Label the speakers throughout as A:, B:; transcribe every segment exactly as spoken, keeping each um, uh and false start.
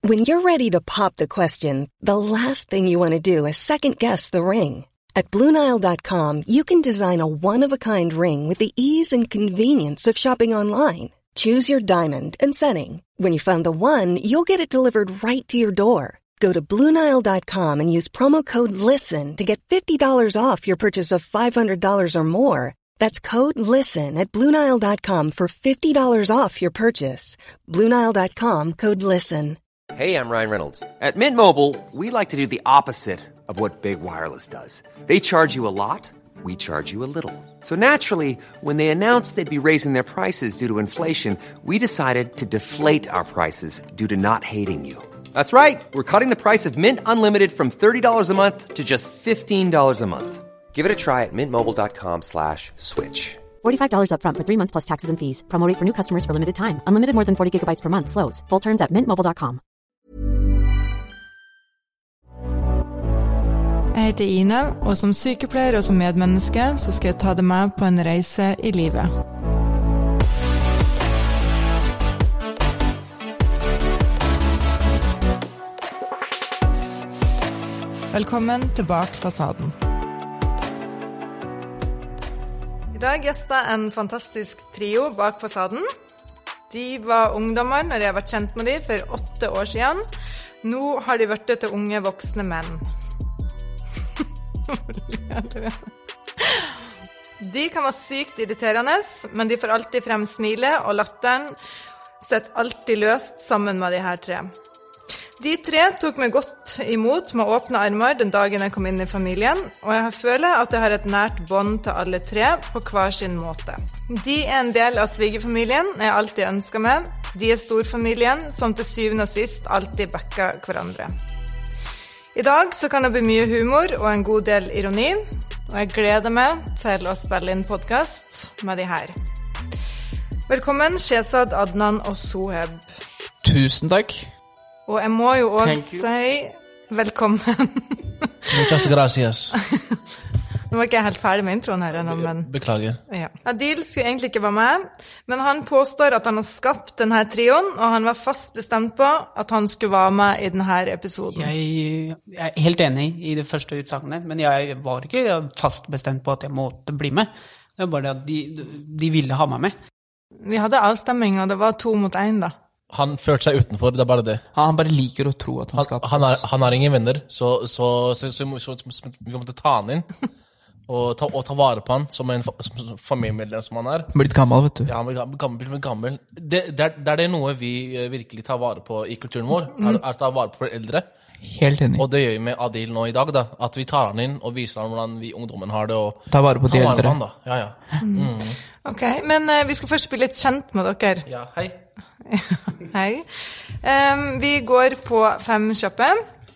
A: When you're ready to pop the question, the last thing you want to do is second-guess the ring. At Blue Nile dot com, you can design a one-of-a-kind ring with the ease and convenience of shopping online. Choose your diamond and setting. When you find the one, you'll get it delivered right to your door. Go to Blue Nile dot com and use promo code LISTEN to get fifty dollars off your purchase of five hundred dollars or more. That's code LISTEN at Blue Nile dot com for fifty dollars off your purchase. Blue Nile dot com, code LISTEN.
B: Hey, I'm Ryan Reynolds. At Mint Mobile, we like to do the opposite of what Big Wireless does. They charge you a lot, we charge you a little. So naturally, when they announced they'd be raising their prices due to inflation, we decided to deflate our prices due to not hating you. That's right. We're cutting the price of Mint Unlimited from thirty dollars a month to just fifteen dollars a month. Give it a try at mintmobile.com slash switch.
C: forty-five dollars up front for three months plus taxes and fees. Promo rate for new customers for limited time. Unlimited more than forty gigabytes per month. Slows full terms at mint mobile dot com.
D: Jeg heter Ine, og som sykepleier og som medmenneske så skal jeg ta deg med på en reise i livet. Velkommen til Bak fasaden. I dag gjestet en fantastisk trio bak fasaden. De var ungdommer når jeg var kjent med dem for åtte år siden. Nå har de vært til unge voksne menn. De kan være sykt irriterende, men de får alltid frem smilet, og latteren sitter alltid løst sammen med de her tre. De tre tok meg godt imot med åpne armer den dagen jeg kom inn i familien, og jeg føler at jeg har et nært bånd til alle tre på hver sin måte. De er en del av svigerfamilien jeg alltid ønsket meg. De er storfamilien som til syvende og sist alltid backer hverandre. I dag så kan det bli mye humor og en god del ironi, og jeg gleder meg til å spille inn podcast med de her. Velkommen, Shehzad, Adnan og Soheb.
E: Tusen takk.
D: Og jeg må jo også si velkommen.
E: Muchas gracias.
D: Nå var ikke jeg helt ferdig med introen her ennå, men...
E: Beklager.
D: Ja. Adil skulle egentlig ikke være med, men han påstår at han har skapt denne trioen, og han var fast bestemt på at han skulle være med i denne episoden.
F: Jeg, jeg er helt enig i det første utsagnet, men jeg var ikke fast bestemt på at jeg måtte bli med. Det var bare det at de, de ville ha meg med.
D: Vi hadde avstemming, og det var to mot en da.
E: Han følte seg utenfor, det er bare det.
F: Han bare liker å tro at han skal...
E: Han, han, er, han har ingen venner, så, så, så, så, så, så, så vi måtte ta han inn. Og ta, og ta vare på han som en som familiemedlem som han er.
F: Blitt gammel, vet du.
E: Ja, han blir gammel. Blir gammel. Det, det, er, det er det noe vi virkelig tar vare på i kulturen vår, mm. er, er å ta vare på eldre.
F: Helt enig.
E: Og det gjør vi med Adil nå i dag, da. At vi tar han inn og viser han hvordan vi ungdommen har det. Og
F: ta vare på de eldre.
E: Han, da. Ja, ja. Mm.
D: Mm. Ok, men uh, vi skal først bli litt kjent med dere.
E: Ja, hei.
D: Hei. Um, vi går på fem kjøppe.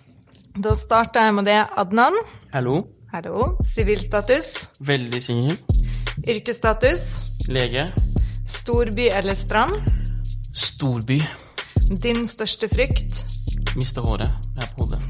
D: Da starter jeg med det, Adnan.
G: Hallo.
D: Hallo. Sivilstatus.
G: Veldig singel.
D: Yrkesstatus.
G: Lege.
D: Storby eller strand.
E: Storby.
D: Din største frykt.
G: Miste håret. Jeg er på hodet.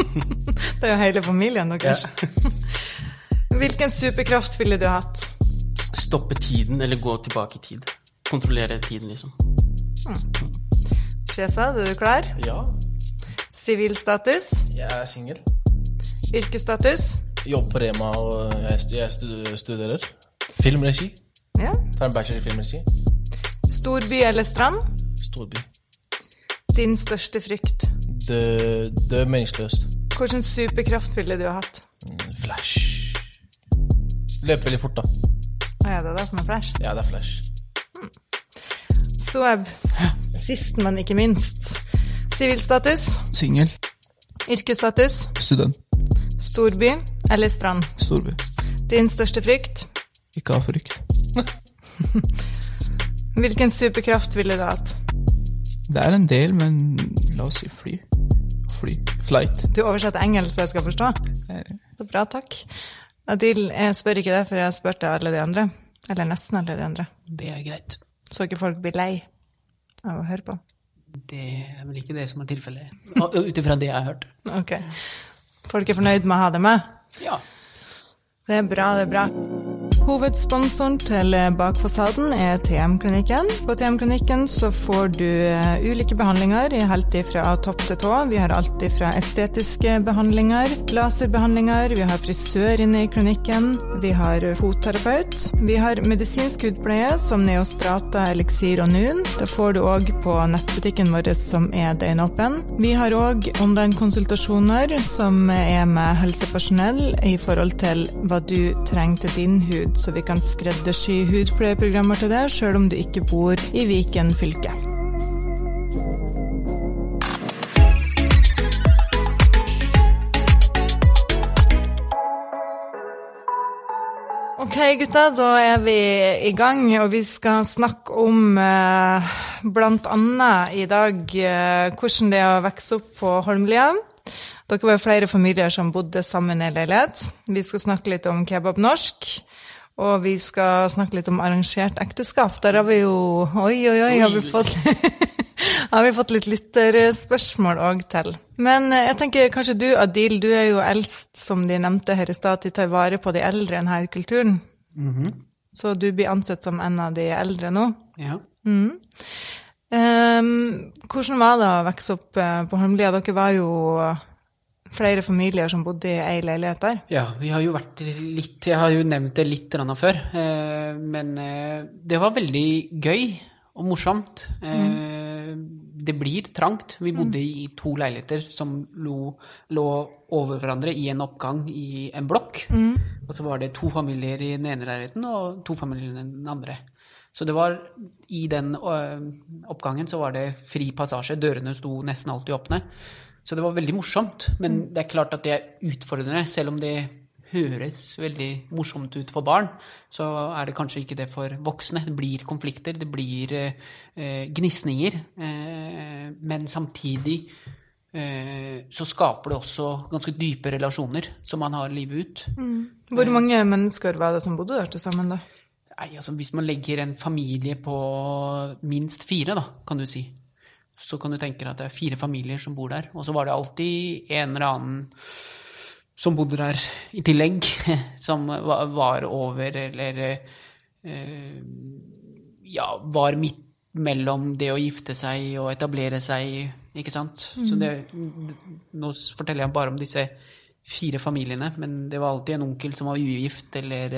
D: Det er jo hele familien, deres. Ja. Hvilken superkraft ville du hatt?
G: Stoppe tiden, eller gå tilbake i tid. Kontrollere tiden, liksom.
D: Hmm. Shehzad, er du klar?
E: Ja.
D: Sivilstatus.
E: Jeg er single.
D: Yrkesstatus.
E: Jobb på Rema, og jeg, jeg studerer. Filmregi.
D: Ja.
E: Tar en bachelor i filmregi.
D: Storby eller strand?
E: Storby.
D: Din største frykt?
E: Det, det er meningsløst.
D: Hvilken superkraft ville du ha hatt?
E: Flash. Løp veldig fort, da.
D: Ja, det er det som er Flash?
E: Ja, det er Flash.
D: Hmm. Soheb, sist men ikke minst. Sivilstatus?
F: Single.
D: Yrkesstatus?
F: Student.
D: Storby eller strand?
F: Storby.
D: Din største frykt?
F: Ikke ha frykt.
D: Hvilken superkraft ville du ha hatt?
F: Det er en del, men la oss si fly. Fly. Flight.
D: Du oversetter engelsk, jeg skal forstå. Så bra, takk. Adil, jeg spør ikke det, for jeg har spurt alle de andre. Eller nesten alle de andre.
F: Det er greit.
D: Så ikke folk blir lei av å høre på.
F: Det er vel ikke det som er tilfellet. Utifra det jeg har hørt.
D: Ok. Folk er fornøyd med å ha det med?
F: Ja.
D: Det er bra, det er bra. Hovedsponsoren til Bakfasaden er T M-klinikken. På T M-klinikken så får du ulike behandlinger helt fra topp til tå. Vi har alt fra estetiske behandlinger, laserbehandlinger, vi har frisør inne i klinikken, vi har fotterapeut, vi har medisinsk hudpleie som Neostrata, Elixir og Nun. Det får du også på nettbutikken vår som er døgnåpen. Vi har også online-konsultasjoner som er med helsepersonell i forhold til hva du trenger til din hud, så vi kan skreddersy hudpleieprogrammer til deg, selv om du ikke bor i Viken fylke. Ok, gutta, da er vi i gang, og vi skal snakke om eh, blant annet i dag eh, hvordan det er å vokse opp på Holmlia. Dere var flere familier som bodde sammen i leilighet. Vi skal snakke litt om kebab norsk. Og vi skal snakke litt om arrangert ekteskap. Der har vi jo, oi, oi, oi, har vi fått, har vi fått litt lytterspørsmål også til. Men jeg tenker kanskje du, Adil, du er jo eldst, som de nevnte her i stad, de tar vare på de eldre i denne kulturen.
F: Mhm.
D: Så du blir ansett som en av de eldre nå.
F: Ja.
D: Mhm. Um, hvordan var det å vokse opp på Holmlia? Dere var jo flere familier som bodde i en leilighet der.
F: Ja, vi har jo vært litt, jeg har jo nevnt det litt grann før, eh, men eh, det var veldig gøy og morsomt. Eh, mm. Det blir trangt. Vi bodde mm. i to leiligheter som lå, lå over hverandre i en oppgang i en blokk, mm. og så var det to familier i den ene leiligheten og to familier i den andre. Så det var, i den øh, oppgangen så var det fri passasje, dørene sto nesten alltid åpne. Så det var veldig morsomt, men det er klart at det er utfordrende, selv om det høres veldig morsomt ut for barn, så er det kanskje ikke det for voksne. Det blir konflikter, det blir eh, gnisninger, eh, men samtidig eh, så skaper det også ganske dype relasjoner som man har livet ut.
D: Mm. Hvor mange mennesker var det som bodde der til sammen da?
F: Nei, altså hvis man legger en familie på minst fire da, kan du si, så kan du tenke deg at det er fire familier som bor der. Og så var det alltid en eller annen som bodde der i tillegg, som var over, eller eh, ja, var midt mellom det å gifte seg og etablere seg, ikke sant? Mm. Så det, nå forteller jeg bare om disse fire familiene, men det var alltid en onkel som var ugift, eller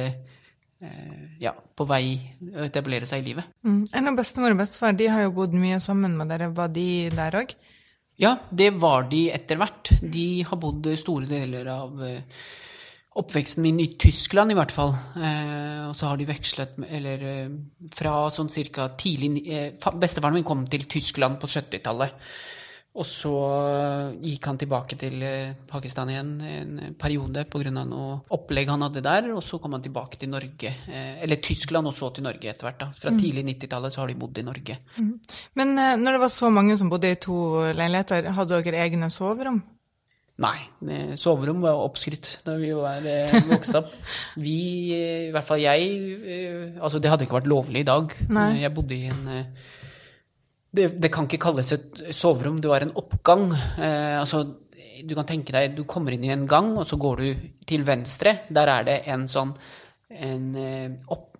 F: ja, på vei å etablere seg i livet.
D: Mm. En av bestemor og bestefar, de har jo bodd mye sammen med dere. Var de der også?
F: Ja, det var de etter hvert. De har bodd store deler av oppveksten min i Tyskland i hvert fall. Eh, og så har de vekslet, eller fra sånn cirka tidlig, eh, bestefaren min kom til Tyskland på syttitallet. Og så gikk han tilbake til Pakistan igjen en periode på grunn av noe opplegg han hadde der, og så kom han tilbake til Norge, eller Tyskland og så til Norge etter hvert da. Fra mm. tidlig nittitallet så har de bodd i Norge.
D: Mm. Men når det var så mange som bodde i to leiligheter, hadde dere egne soverom?
F: Nei, soverom var oppskrytt da vi var vokst opp. Vi, i hvert fall jeg, altså det hadde ikke vært lovlig i dag. Nei. Jeg bodde i en... Det, det kan ikke kalles et soverom, det var en oppgang. Eh, altså, du kan tenke deg, du kommer inn i en gang, og så går du til venstre. Der er det en sånn, en opp...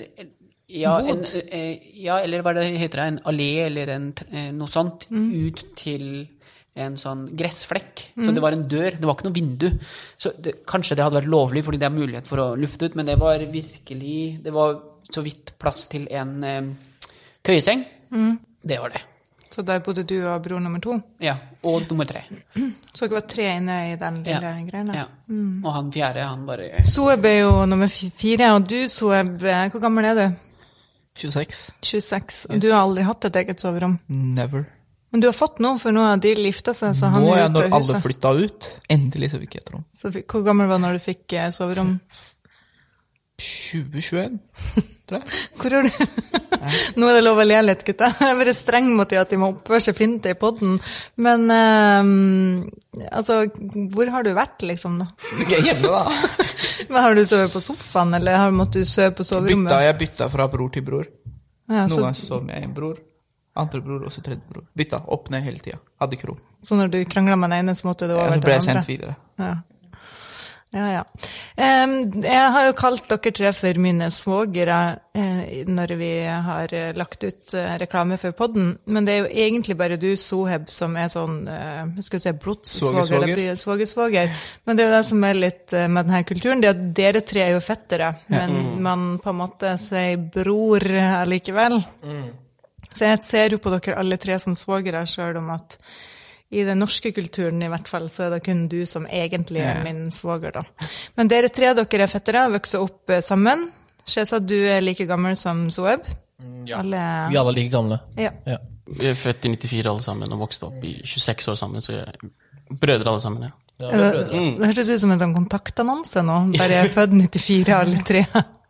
F: Ja, en, ja, eller hva det heter det, en allé, eller en, noe sånt, mm. ut til en sånn gressflekk. Mm. Så det var en dør, det var ikke noe vindu. Så det, kanskje det hadde vært lovlig, fordi det er mulighet for å lufte ut, men det var virkelig, det var så vidt plass til en eh, køyeseng. Mm. Det var det.
D: Så der bodde du og bror nummer to?
F: Ja, og nummer tre.
D: Så dere var tre inne i den lille
F: ja.
D: greien?
F: Ja, mm. og han fjerde, han bare...
D: Soeb er jo nummer fire, og du, Soeb, hvor gammel er du?
E: tjueseks.
D: tjueseks, og yes. Du har aldri hatt et eget soverom?
E: Never.
D: Men du har fått noe, for nå har de giftet seg, så han
E: nå,
D: er
E: ja,
D: ute av huset.
E: Når alle flyttet ut, endelig så fikk jeg et rom.
D: Så hvor gammel var du når du fikk soverom?
E: tjue tjueen, tror jeg.
D: Hvor er du? Nå er det lov å le litt, gutta. Jeg er bare streng mot de at de må oppføre seg fint i podden. Men, um, altså, hvor har du vært, liksom, da?
E: Ikke hjemme, da.
D: Men har du sovet på sofaen, eller har du måttet sove på soverommet?
E: Bytta, jeg bytta fra bror til bror.
D: Ja,
E: Noen
D: så...
E: ganger så sov jeg en bror, andre bror, og så tredje bror. Bytta, opp ned hele tiden. Hadde ikke ro.
D: Så når du kranglet med den ene, så måtte du over
E: ja,
D: til
E: andre? Ja, så ble jeg
D: andre.
E: sendt videre.
D: Ja. Ja, ja. Um, jeg har jo kalt dere tre for mine svågere eh, når vi har eh, lagt ut eh, reklame for podden, men det er jo egentlig bare du, Soheb, som er sånn, eh, skal jeg si, blodssvåger, eller svågersvåger. Men det er jo det som er litt eh, med denne kulturen, det er at dere tre er jo fettere, men mm. man på en måte sier bror allikevel. Mm. Så jeg ser jo på dere alle tre som svågere, selv om at i den norske kulturen i hvert fall, så er det kun du som egentlig er min svoger da. Men dere tre, dere er fettere, vokser opp sammen. Skjesa, du er like gammel som Soheb.
E: Ja,
D: alle...
E: vi er alle like gamle.
D: Ja.
E: Ja.
G: Vi er født i nittifire alle sammen, og vokste opp i tjueseks år sammen, så vi er brødre alle sammen, ja.
E: Ja, vi er brødre.
D: Det, det hørtes ut som en sånn kontaktannonse nå, bare jeg er født nittifire alle tre.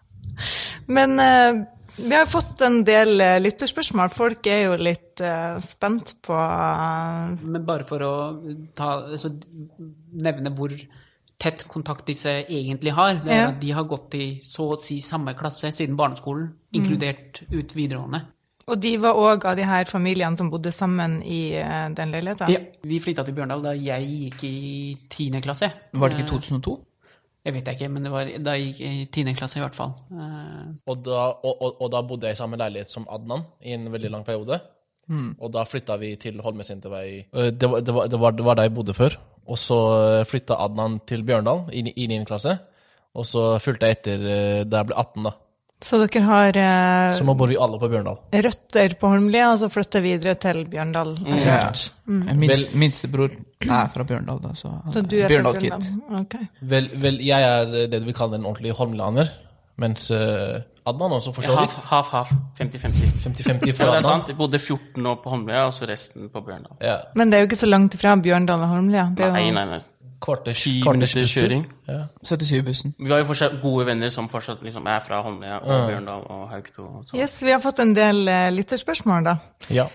D: Men... Uh, vi har fått en del uh, lytterspørsmål. Folk er jo litt uh, spent på... Uh...
F: Men bare for å ta, altså, nevne hvor tett kontakt disse egentlig har, det er ja. At de har gått i så å si samme klasse siden barneskolen, mm. inkludert ut videregående.
D: Og de var også av de her familiene som bodde sammen i uh, den leiligheten?
F: Ja, vi flyttet til Bjørndal da jeg gikk i tiende klasse.
H: Var det ikke to tusen og to?
F: Jeg vet ikke, men det var da jeg gikk i tiende klasse i hvert fall.
E: Og da, og, og, og da bodde jeg i samme leilighet som Adnan i en veldig lang periode. Mm. Og da flyttet vi til Holmesentervei. Det var, det, var, det, var, det var der jeg bodde før. Og så flyttet Adnan til Bjørndal i, i niende klasse. Og så fulgte jeg etter da jeg ble atten da.
D: Så dere har eh,
E: så nå bor vi alle på Bjørndal.
D: Røtter på Holmlia, og så flytter videre til Bjørndal.
H: Ja. Mm. Minst, minstebror er fra Bjørndal da, så,
D: så du er
H: Bjørndal
D: fra Bjørndal? Okay.
E: Vel, vel, jeg er det vi kaller en ordentlig holmlaner, mens uh, Adnan også forstår litt.
G: Half, half, half, femti femti.
E: femti femti for
G: ja, det er
E: Adnan.
G: sant, jeg bodde fjorten år på Holmlia, og så resten på Bjørndal.
E: Ja.
D: Men det er jo ikke så langt ifra Bjørndal og Holmlia. Det er jo...
G: Nei, nei, nei.
E: Kvarters,
G: ti
E: kvarters
G: minutter kjøring.
E: Ja.
H: syttisju-bussen.
G: Vi har jo fortsatt gode venner som fortsatt liksom er fra Holmlia og mm. Bjørndal og Haugto. Og sånn.
D: Yes, vi har fått en del uh, lytterspørsmål da.
E: Ja.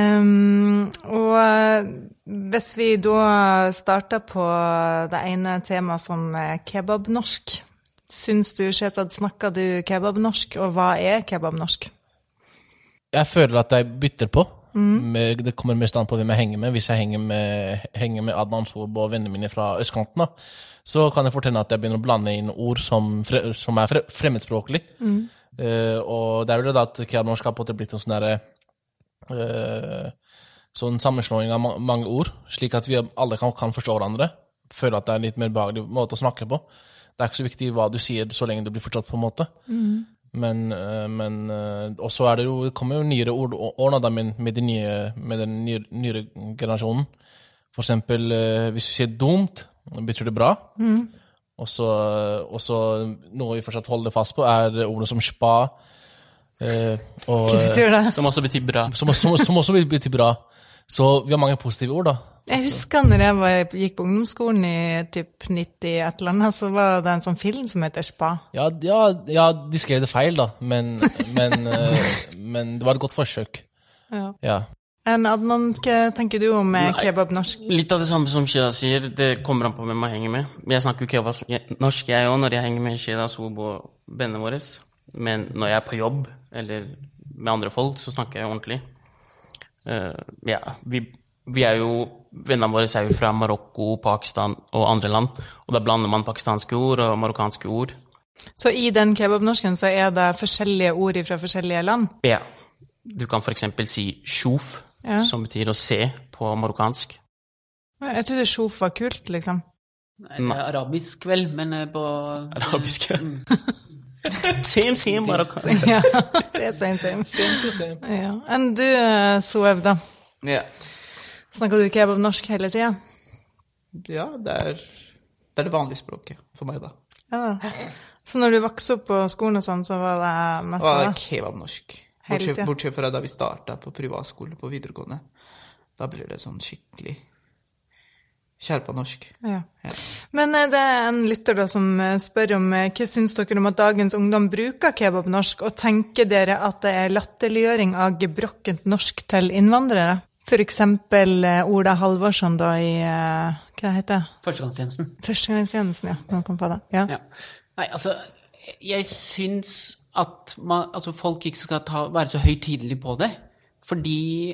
D: Um, og uh, hvis vi da starter på det ene temaet som er kebabnorsk, syns du, Kjetad, snakker du kebabnorsk, og hva er kebabnorsk?
E: Jeg føler at jeg bytter på. Mm. Med, det kommer mest an på hvem jeg henger med. Hvis jeg henger med, henger med Adnan Soheb og vennene mine fra østkanten, da, så kan jeg fortelle at jeg begynner å blande inn ord som, fre, som er fre, fremmedspråklig. Mm. Uh, og det er jo det da at kebabnorsk har på det blitt en sånn derre uh, sånn sammenslåing av ma mange ord, slik at vi alle kan, kan forstå hverandre. Føler at det er en litt mer behagelig måte å snakke på. Det er ikke så viktig hva du sier så lenge det blir forstått på en måte. Mm. Men, men og så er det jo, det kommer jo nyere ord, ord da, med, med, de nye, med den nye, nyere generasjonen. For eksempel, hvis du sier dumt, betyr det bra. Mm. Og, så, og så noe vi fortsatt holder fast på, er ordet som spa. Eh, og,
D: Hva betyr det?
G: Som også betyr bra.
E: Som, som, som også betyr bra. Så vi har mange positive ord da.
D: Jeg husker når jeg, var, jeg gikk på ungdomsskolen i typ nitti et eller annet, så var det en sånn film som heter Spa.
E: Ja, ja, ja de skrev det feil da, men, men, men det var et godt forsøk. Ja. Ja.
D: En Adnan, hva tenker du om Nei, kebab norsk?
G: Litt av det samme som Kjeda sier, det kommer an på hvem man henger med. Jeg snakker jo kebab norsk jeg også, når jeg henger med Kjeda, Soheb og vennene våre. Men når jeg er på jobb, eller med andre folk, så snakker jeg ordentlig. Uh, ja, vi, vi er jo, vennene våre er jo fra Marokko, Pakistan og andre land, og da blander man pakistanske ord og marokkanske ord.
D: Så i den kebabnorsken så er det forskjellige ord fra forskjellige land?
G: Ja, du kan for eksempel si shuf, ja. Som betyr å se på marokkansk.
D: Jeg trodde shuf var kult, liksom.
F: Nei, det er arabisk vel, men på...
G: Arabisk, ja. Same, same, marokkansk.
D: Ja, det er same, same.
E: Same to same.
D: Ja. Enn du, Soheb, da?
H: Ja.
D: Snakker du kebab norsk hele tiden?
H: Ja, det er, det er det vanlige språket for meg, da.
D: Ja. Så når du vokste opp på skolen og sånn, så var det mest
H: det? Det var kebab norsk. Bortsett, bortsett fra da vi startet på privatskole på videregående. Da blir det sånn skikkelig skjerpa norsk.
D: Ja. Ja. Men det er en lytter da som spør om hva synes dere om at dagens ungdom bruker kebab norsk, og tenker dere at det er latterliggjøring av gebrokkent norsk til innvandrere? For eksempel Ola Halvorsson da i, hva heter det?
F: Førstegangstjenesten.
D: Førstegangstjenesten, ja. Nå kom på det. Ja.
F: Ja. Nei, altså, jeg synes at man, altså folk ikke skal ta, være så høytidelig på det, fordi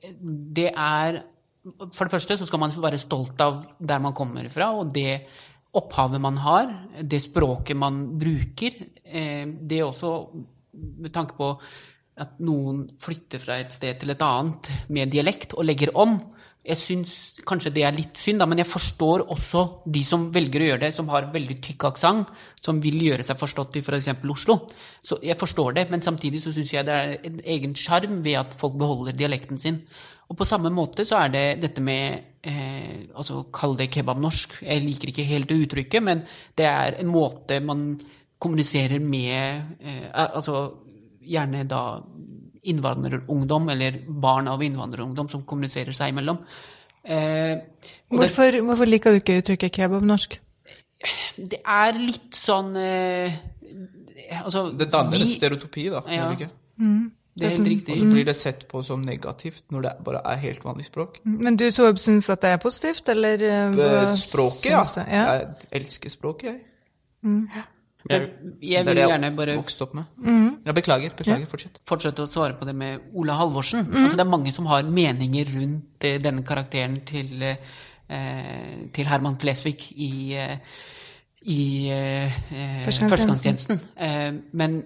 F: det er, for det første så skal man være stolt av der man kommer fra, og det opphavet man har, det språket man bruker, eh, det er også med tanke på at noen flytter fra et sted til et annet med dialekt og legger om. Jeg synes kanskje det er litt synd, da, men jeg forstår også de som velger å gjøre det, som har veldig tykk aksent, som vil gjøre seg forstått i for eksempel Oslo. Så jeg forstår det, men samtidig så synes jeg det er en egen charm ved at folk beholder dialekten sin. Og på samme måte så er det dette med, eh, altså kall det kebabnorsk. Jeg liker ikke helt det uttrykket, men det er en måte man kommuniserer med, eh, altså gjerne da innvandrerungdom, eller barn av innvandrerungdom som kommuniserer seg imellom. Eh,
D: hvorfor, det, hvorfor liker du ikke uttrykket kebabnorsk?
F: Det er litt sånn eh, altså,
H: det danner en stereotypi da,
F: ja.
H: Ikke?
D: Mm.
F: Det er helt riktig.
H: Og så blir det sett på som negativt når det bare er helt vanlig språk.
D: Men du så synes at det er positivt, eller?
H: Språket, ja. Det? Ja. Jeg elsker språket, jeg.
D: Mm.
F: Jeg, jeg vil gjerne bare
H: vokst opp med. Mm. Jeg beklager, beklager, fortsett.
F: Fortsette å svare på det med Ola Halvorsen. Mm. Altså, det er mange som har meninger rundt eh, denne karakteren til, eh, til Herman Flesvig i, eh, i eh, Førstegangstjenesten. Eh, men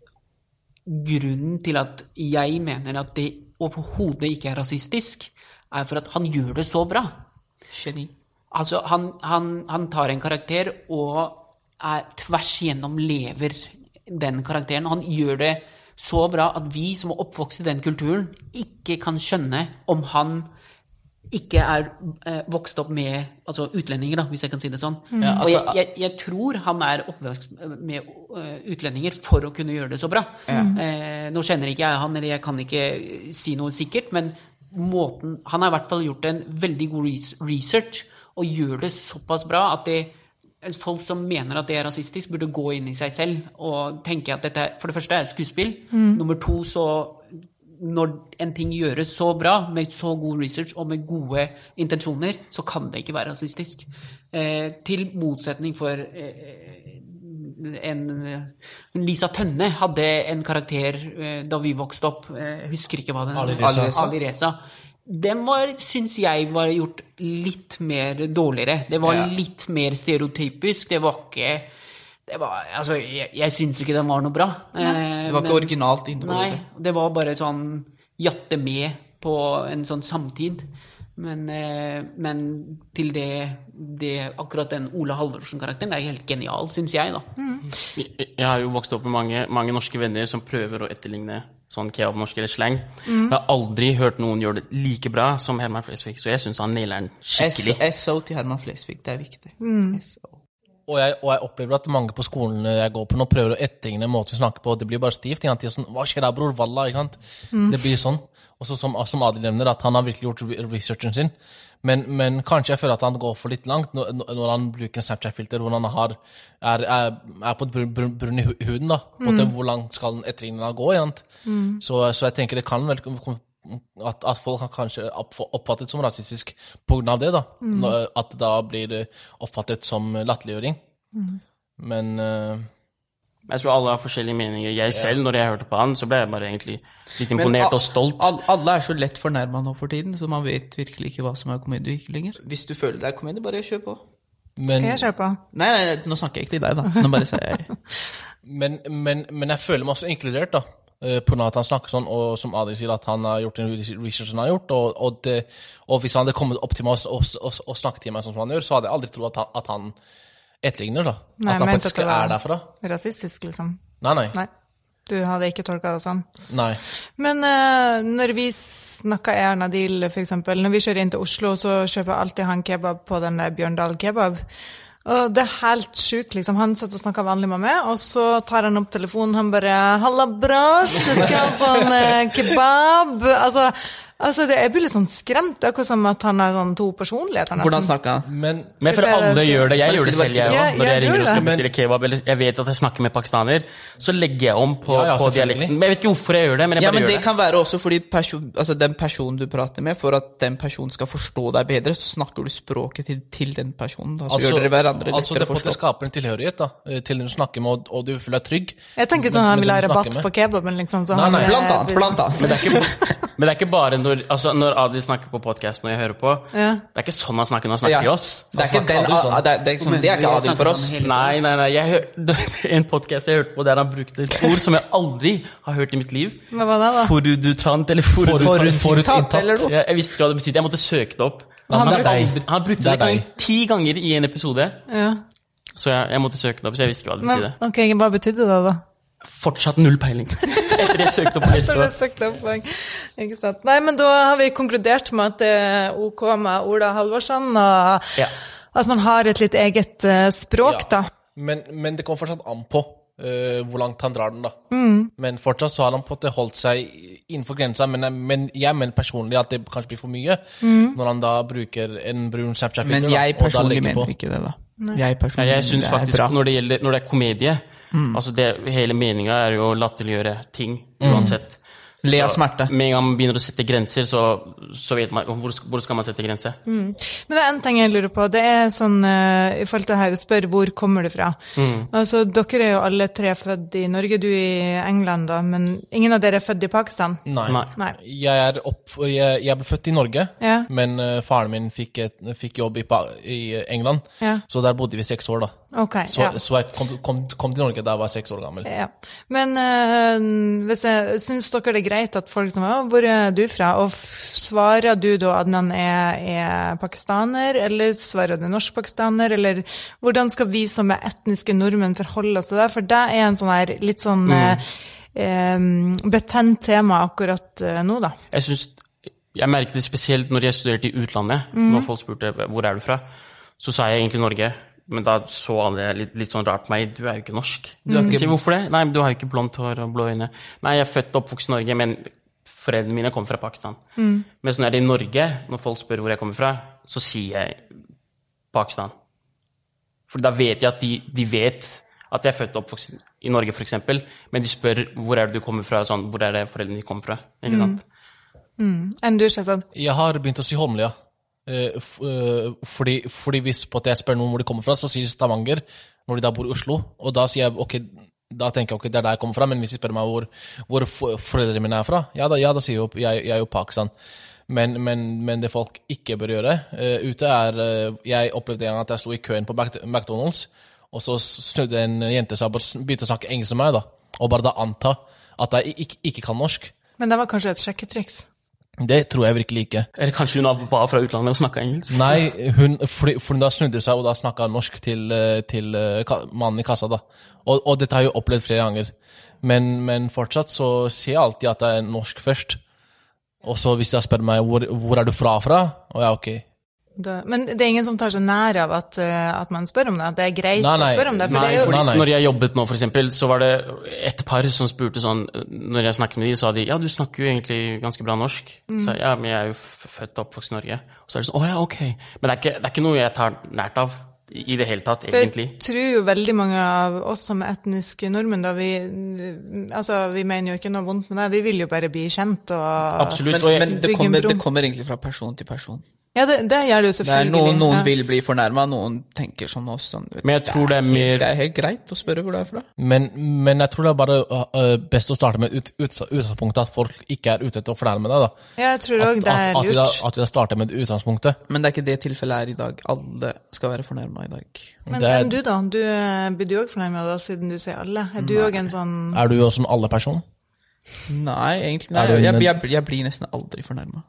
F: grunnen til at jeg mener at det overhodet ikke er rasistisk, er for at han gjør det så bra.
H: Geni.
F: Altså, han, han, han tar en karakter og er tvers gjennom lever den karakteren. Han gjør det så bra at vi som er oppvokst i den kulturen ikke kan skjønne om han ikke er eh, vokst opp med altså utlendinger, da, hvis jeg kan si det sånn. Mm. Og jeg, jeg, jeg tror han er oppvokst med uh, utlendinger for å kunne gjøre det så bra. Mm. Eh, nå kjenner ikke jeg han, eller jeg kan ikke si noe sikkert, men måten, han har i hvert fall gjort en veldig god research og gjør det såpass bra at det folk som mener at det er rasistisk, burde gå inn i seg selv og tenke at dette for det første er skuespill. Mm. Nummer to, så når en ting gjøres så bra, med så god research og med gode intensjoner, så kan det ikke være rasistisk. Eh, til motsetning for eh, en, Lisa Tønne hadde en karakter eh, da vi vokste opp, jeg husker ikke hva den
E: Ali Reza.
F: Ali Reza. Den var, synes jeg, var gjort litt mer dårligere. Det var ja. litt mer stereotypisk. Det var ikke... Det var, altså, jeg, jeg synes ikke den var noe bra.
H: Eh, det var ikke men, originalt innhold.
F: Nei, det var bare sånn jatte med på en sånn samtid. Men, eh, men til det, det akkurat den Ola Halvorsen-karakteren, det er helt genial, synes jeg da. Mm.
G: Jeg, jeg har jo vokst opp med mange, mange norske venner som prøver å etterligne sånn kebabnorsk eller slang. Mm. Jeg har aldri hørt noen gjøre det like bra som Herman Flesvig, så jeg synes han nailer den skikkelig.
H: S O til Herman Flesvig, det er viktig. Mm. S O.
E: Og jeg, og jeg opplever at mange på skolen jeg går på nå prøver å etterligne måten vi snakker på, det blir bare stivt. De sånn, hva skjer da, bror, Walla, ikke sant? Mm. Det blir sånn. Og så som, som Adil nevner, at han har virkelig gjort researchen sin. Men, men kanskje jeg føler at han går for litt langt når, når han bruker en Snapchat-filter hvor han har, er, er, er på et brun, brun, brun i huden da. På mm. det, hvor langt skal etterligningen gå igjen? Mm. Så, så jeg tenker det kan vel at, at folk kan kanskje oppfattet som rasistisk på grunn av det da. Mm. At det da blir det oppfattet som latterliggjøring. Mm. Men... Uh,
G: jeg tror alle har forskjellige meninger. Jeg selv, når jeg hørte på han, så ble jeg bare egentlig litt imponert
H: all,
G: og stolt.
H: All, alle er så lett fornærmet nå for tiden, så man vet virkelig ikke hva som er komedie og ikke lenger. Hvis du føler deg komedie, bare kjør på.
D: Men, Skal jeg kjøre på?
H: Nei, nei, nei, nå snakker jeg ikke til deg da. Nå bare sier jeg.
E: men, men, men jeg føler meg også inkludert da, på grunn av at han snakker sånn, og som Adil sier, at han har gjort en research han har gjort, og, og, det, og hvis han hadde kommet opp til meg og, og, og, og snakket til meg sånn som han gjør, så hadde jeg aldri trodd at han, at han etterligner da.
D: Nei,
E: at han faktisk at er derfra.
D: Rasistisk, liksom.
E: Nei, nei.
D: Nei. Du hadde ikke tolket det sånn.
E: Nei.
D: Men uh, når vi snakker jeg og Nadil, for eksempel, når vi kjører inn til Oslo, så kjøper jeg alltid han kebab på den der Bjørndal kebab. Og det er helt sykt, liksom. Han satt og snakket vanlig med meg, og så tar han opp telefonen, han bare, «Halla, brors, jeg skal ha sånn uh, kebab». Altså, altså det, jeg blir litt sånn skremt, akkurat som at han har sånn to personligheter.
H: Hvordan snakker han?
G: Men, men for alle gjør det, jeg gjør det selv jeg også,
D: ja,
G: når jeg ringer og skal
D: det.
G: bestille kebab, eller jeg vet at jeg snakker med pakistaner, så legger jeg om på, ja, ja, på dialekten. Men jeg vet ikke hvorfor jeg gjør det, men jeg
H: ja,
G: bare
H: men
G: gjør
H: det.
G: det.
H: Kan være også fordi person, altså den personen du prater med, for at den personen skal forstå deg bedre, så snakker du språket til, til den personen, da, så altså, gjør dere hverandre lettere
E: altså, forstå. Altså det skaper en tilhørighet da, til den du snakker med, og, og du føler deg trygg.
D: Jeg tenker sånn, han vil ha rabatt på kebaben, liksom. Så
E: nei, nei,
H: blant annet, blant annet.
G: Men det er ikke, men det er ikke bare når, altså, når Adil snakker på podcasten og jeg hører på,
D: ja.
G: det er ikke sånn han snakker når han snakker til
H: Ja.
G: oss.
H: Det er ikke den,
E: sånn.
H: det er, det er, sånn, det er ikke Adil for oss.
G: Nei, nei, nei. Jeg hør, en podcast jeg hørte på der han brukte et ord som jeg aldri har hørt i mitt liv.
D: Hva var det da?
G: Foruduttrant, eller forut,
H: Forutinntatt, eller noe?
G: Jeg, jeg visste ikke hva det betydde. Jeg måtte søke det opp.
E: Ja,
G: han,
E: det er deg.
G: aldri, han brukte
E: Det
G: det,
E: er
G: gang,
E: deg.
G: ti ganger i en episode,
D: Ja.
G: så jeg, jeg måtte søke det opp, så jeg visste ikke hva det
D: Men,
G: betydde.
D: ok, hva betydde det da?
G: Fortsatt null peiling. Etter jeg søkte opp på
D: Så
G: neste
D: det
G: år.
D: søkt opp, ikke sant? Nei, men da har vi konkludert med at det er ok med Ola Halvorsson, og
G: Ja.
D: at man har et litt eget eh, språk, da.
E: Men, men det kommer fortsatt an på uh, hvor langt han drar den, da. Mm. Men fortsatt så har han på en måte holdt seg innenfor grensa, men, men jeg mener personlig at det kanskje blir for mye, mm. når han da bruker en brun Snapchat-filter.
H: Men jeg
E: da, og da
H: personlig
E: legger
H: mener
E: på.
H: ikke det, da. Jeg personlig
G: Ja, jeg synes
H: det er
G: faktisk
H: bra.
G: når det gjelder, når det er komedie, mm. altså det, hele meningen er jo å latterliggjøre ting, uansett.
H: Le av smerte.
G: Med en gang man begynner å sette grenser, så, så vet man hvor, hvor skal man sette grenser.
D: Mm. Men det er en ting jeg lurer på, det er sånn, uh, i forhold til her, spør hvor kommer du fra?
G: Mm.
D: Altså, dere er jo alle tre født i Norge, du i England da, men ingen av dere er født i Pakistan?
E: Nei.
G: Nei.
D: Nei.
E: Jeg, er opp, jeg, jeg ble født i Norge,
D: Ja.
E: men uh, faren min fikk, et, fikk jobb i, Pa- i England,
D: Ja.
E: så der bodde vi seks år da.
D: Ok,
E: Så,
D: ja.
E: så jeg kom, kom, kom til Norge da jeg var seks år gammel.
D: Ja. Men uh, hvis jeg, synes dere det er greit at folk som er, hvor er du fra? Og f- svarer du da Adnan er, er pakistaner, eller svarer du norsk-pakistaner, eller hvordan skal vi som er etniske nordmenn forholde oss til det? For det er en sånn her, litt sånn mm. eh, betent tema akkurat uh, nå da.
G: Jeg synes, jeg merket det spesielt når jeg studerte i utlandet,
D: Mm.
G: når folk spurte hvor er du fra, så sa jeg egentlig Norge. Men da så alle litt, litt sånn rart på meg. Du er jo ikke norsk. Du er ikke... Sier, hvorfor det? Nei, du har jo ikke blondt hår og blå øyne. Nei, jeg er født og oppvokst i Norge, men foreldrene mine kommer fra Pakistan. Mm. Men så når jeg er i Norge, når folk spør hvor jeg kommer fra, så sier jeg Pakistan. For da vet jeg at de, de vet at jeg er født og oppvokst i Norge, for eksempel, men de spør hvor er det du kommer fra, sånn, hvor er det foreldrene dine kommer fra. Ikke sant?
D: Mm. Mm. Enn du, Shazad?
E: Jeg har begynt å si Holmlia. Uh, f, uh, fordi, fordi hvis på at jeg spør noen hvor de kommer fra, så sier de Stavanger, når de da bor i Oslo. Og da sier jeg, ok, da tenker jeg ok, det er der jeg kommer fra, men hvis de spør meg hvor, hvor foreldrene mine er fra, ja da, ja, da sier jeg jo, jeg, jeg er jo Pakistan. Men, men, men det folk ikke bør gjøre uh, ute er, uh, jeg opplevde en gang at jeg sto i køen på McDonald's, og så snudde en jente seg og begynte å snakke engelsk med meg da, og bare da anta at jeg ikke, ikke kan norsk.
D: Men det var kanskje et sjekketriks?
E: Det tror jeg virkelig ikke.
G: Eller kanskje hun var fra utlandet og snakket engelsk?
E: Nei, hun, for, for hun da snudde seg og da snakket norsk til, til mannen i kassa da. Og, og dette har jeg jo opplevd flere ganger. Men, men fortsatt så sier jeg alltid at jeg er norsk først. Og så hvis jeg spør meg, hvor, hvor er du fra fra? Og ja, ok.
D: Det, men det er ingen som tar seg nær av at, uh, at man spør om det? Det er greit
E: nei, nei,
D: å spørre om det? For
G: Nei,
D: det er jo...
G: fordi
E: Nei, nei.
G: når jeg jobbet nå, for eksempel, så var det et par som spurte sånn, når jeg snakket med dem, så sa de, ja, du snakker jo egentlig ganske bra norsk.
D: Mm.
G: Så ja, men jeg er jo f- født og oppvokst i Norge. Og så er det sånn, å ja, ok. Men det er ikke, det er ikke noe jeg tar nært av i i det hele tatt,
D: For
G: egentlig.
D: jeg tror jo veldig mange av oss som er etniske nordmenn, da, vi, altså, vi mener jo ikke noe vondt med det, vi vil jo bare bli kjent og...
G: Absolutt.
H: Men,
G: og jeg,
H: men det,
D: Bygge en
H: kommer,
D: bro.
H: det kommer egentlig fra person til person.
D: Ja, det, det gjør det jo
H: Det er
D: selvfølgelig.
H: noen, noen
D: ja.
H: vil bli fornærmet, noen tenker som oss. Sånn, vet,
G: Men jeg tror det er
H: helt-
G: mer-
H: Det er helt greit å spørre hvor det er fra.
E: Men, men jeg tror det er bare uh, best å starte med ut, ut, utgangspunktet at folk ikke er ute etter å fornærme deg da.
D: Ja, jeg tror
E: At,
D: også det
E: at,
D: er
E: at, vi da,
D: lurt.
E: at vi da starter med utgangspunktet.
H: Men det er ikke det tilfellet er i dag. Alle skal være fornærmet i dag.
D: Men
E: det er-
D: enn du da? Du, eh, blir du også fornærmet da, siden du sier alle? Er du også en sånn...
E: Er du jo sånn alle-person?
H: Nei, egentlig nei.
E: Er du en-
H: Jeg, jeg, jeg blir nesten aldri fornærmet.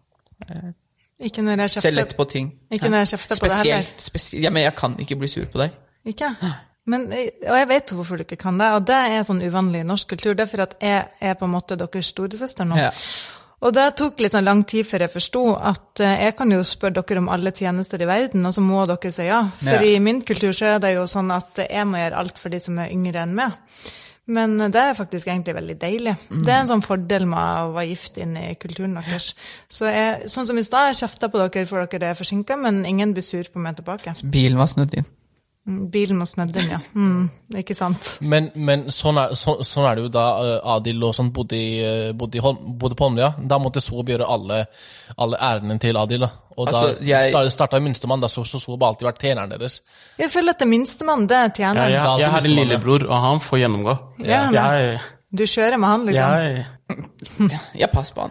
D: Ikke når jeg
H: Ser lett
D: kjefter,
H: på ting.
D: ikke når jeg kjefter på det heller.
H: Spesielt, spesielt, ja, men jeg kan ikke bli sur på deg.
D: Ikke? Men, og jeg vet hvorfor du ikke kan det, og det er sånn uvanlig i norsk kultur. Det er for at jeg er på en måte deres storesøster nå.
H: Ja.
D: Og det tok litt sånn lang tid før jeg forsto at eh, jeg kan jo spørre dere om alle tjenester i verden, og så må dere si ja. For
H: Ja.
D: i min kultur så er det jo sånn at jeg må gjøre alt for de som er yngre enn meg. Men det er faktisk egentlig veldig deilig.
H: Mm.
D: Det er en sånn fordel med å være gift inn i kulturen deres. Så jeg, sånn som i stad, jeg kjefter på dere for dere er forsinket, men ingen blir sur på meg tilbake.
H: Bilen var snudd inn.
D: Mm, Bilen må snedde inn, ja. Mm, ikke sant?
E: Men, men sånn, er, så, sånn er det jo da uh, Adil og sånn bodde, i, uh, bodde, i Holm, bodde på Holmlia. Da måtte Sob gjøre alle, alle ærendene til Adil. Da. Og
H: Altså,
E: da
H: jeg-
E: startet, startet minstemann, da så så Sob har alltid vært tjeneren deres.
D: Jeg føler at det minstemann, det er
G: ja,
D: tjeneren.
G: jeg,
E: alltid
G: jeg har en
E: mister man det.
G: lillebror, og han får gjennomgå.
D: Ja, men-
G: Jeg,
D: Du kjører med han, liksom.
G: jeg,
H: Jeg passer på han. da.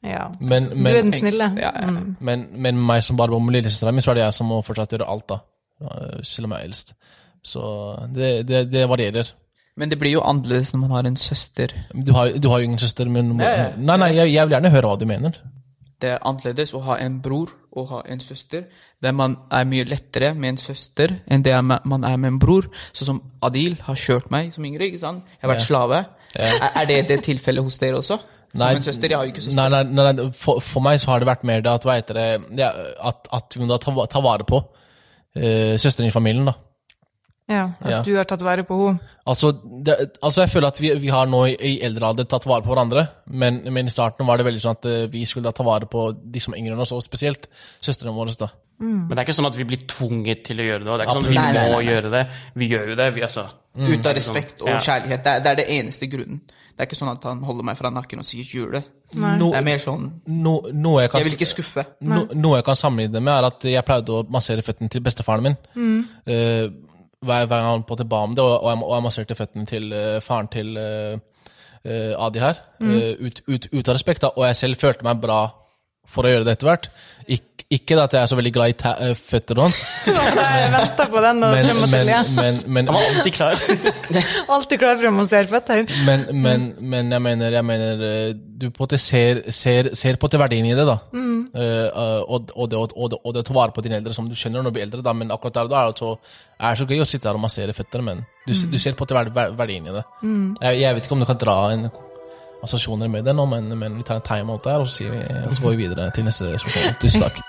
D: Ja.
E: Men, men,
D: du er den snille.
H: Ja, ja.
D: Mm.
E: men, men meg som bare bor med lillesøsteren min, så er det jeg som må fortsatt gjøre alt da. Selv om jeg er eldst. Så det, det, det varierer.
H: Men det blir jo annerledes når man har en søster.
E: Du har, du har jo ingen søster, men...
H: Ja, ja.
E: Nei, nei, jeg, jeg vil gjerne høre hva du mener.
H: Det er annerledes å ha en bror og ha en søster, der man er mye lettere med en søster enn det man er med en bror. Så som Adil har kjørt meg som yngre, ikke sant? Jeg har vært
E: Ja.
H: slave.
E: Ja.
H: Er, er det det tilfellet hos dere også? Som
E: Nei,
H: en søster? Jeg har jo ikke søster.
E: Nei, nei, nei for, for meg så har det vært mer det at, vet dere, ja, at, at vi må da ta, ta vare på uh, søsteren i familien da.
D: Ja, at
E: Ja.
D: du har tatt vare på henne.
E: Altså, det, altså jeg føler at vi, vi har nå i, i eldre alder tatt vare på hverandre, men, men i starten var det veldig sånn at uh, vi skulle da ta vare på de som er yngre enn oss, og spesielt søstrene våre da.
G: Men det er ikke sånn at vi blir tvunget til å gjøre det, og det er ikke sånn at
H: Nei,
G: vi
H: nei,
G: må
H: nei, nei.
G: gjøre det. Vi gjør jo det, vi altså.
H: Ut av respekt og
G: Ja.
H: kjærlighet. Det er, det er det eneste grunnen. Det er ikke sånn at han holder meg fra nakken og sier gjør det.
E: No,
H: Det er mer sånn,
E: no, noe jeg kan...
H: jeg vil ikke skuffe.
E: No, noe jeg kan sammenligne det med er at jeg pleide å massere føttene til bestefaren min. Mm. Uh, hver, hver gang han på til ba om det, og, og, jeg, og jeg masserte føttene til uh, faren til uh, uh, Adi her, mm. uh, ut, ut, ut av respekt da, og jeg selv følte meg bra for å gjøre det etter hvert. Ik ikke da at jeg er så veldig glad i ta uh, føtter og sånn.
D: Jeg venter på den og
E: Men,
D: frem og
E: men,
D: til, ja.
E: men, men,
G: Han var alltid klar.
D: Alltid klar frem og ser føtter.
E: men, men, men jeg mener, jeg mener uh, du på en måte ser, ser, ser på til verdien i det da. Mm. Uh, uh, og, og, det, og, og, det, og det å ta vare på dine eldre som du skjønner når du blir eldre da, men akkurat der og da er det så, er det så gøy å sitte her og massere føtter, men du, mm. du ser på til verdien i det. Mm. Jeg, jeg vet ikke om du kan dra en assosiasjoner med det nå, men, men vi tar en time-out der, og så, sier vi, og så går vi videre til neste spørsmål. Tusen takk.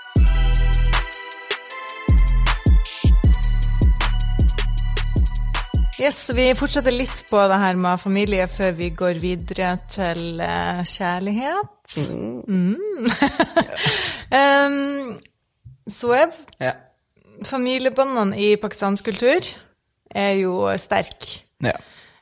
D: Yes, vi fortsetter litt på det her med familie før vi går videre til uh, kjærlighet. Mm. um, Soeb,
H: Ja.
D: familiebåndene i pakistansk kultur er jo sterk.
H: Ja.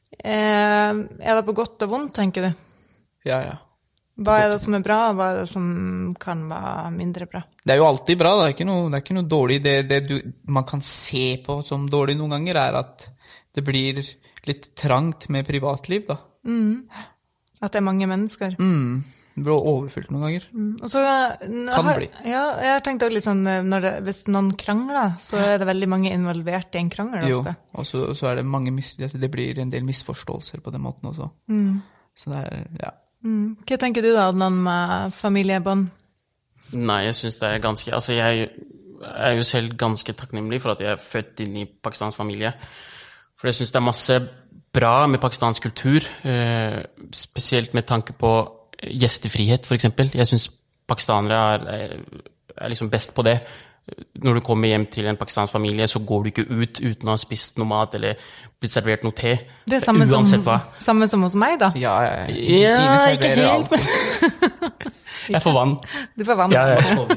D: Uh, er det på godt og vondt, tenker du?
H: Ja, ja.
D: Hva er det som er bra, hva er det som kan være mindre bra?
H: Det er jo alltid bra, det er ikke noe, det er ikke noe dårlig. Det, det du, man kan se på som dårlig noen ganger, er at det blir litt trangt med privatliv, da.
D: Mm. At det er mange mennesker.
H: Mm. Det blir overfylt noen ganger.
D: Mm. Og så,
H: Kan
D: har,
H: bli.
D: Ja, jeg har tenkt også litt sånn, når det, hvis noen krangler, så er det veldig mange involvert i en krangel
H: Jo,
D: ofte.
H: og så, så er det mange mis, det blir en del misforståelser på den måten også.
D: Mm.
H: Så det er, ja.
D: Mm. Hva tenker du da, Adnan, med familiebånd?
G: Nei, jeg synes det er ganske... Altså, jeg er jo selv ganske takknemlig for at jeg er født inn i pakistansk familie. For jeg synes det er masse bra med pakistansk kultur, eh, spesielt med tanke på gjestefrihet, for eksempel. Jeg synes pakistanere er, er liksom best på det. Når du kommer hjem til en pakistansk familie, så går du ikke ut uten å ha spist noe mat eller blitt servert noe te.
D: Det er samme,
G: Uansett
D: som,
G: hva.
D: samme som hos meg, da.
H: Ja, ja, ja.
G: Ja,
H: Dine
G: ikke
H: serverer
G: helt,
H: alt.
G: Jeg får vann.
D: Du får vann.
G: Ja, ja.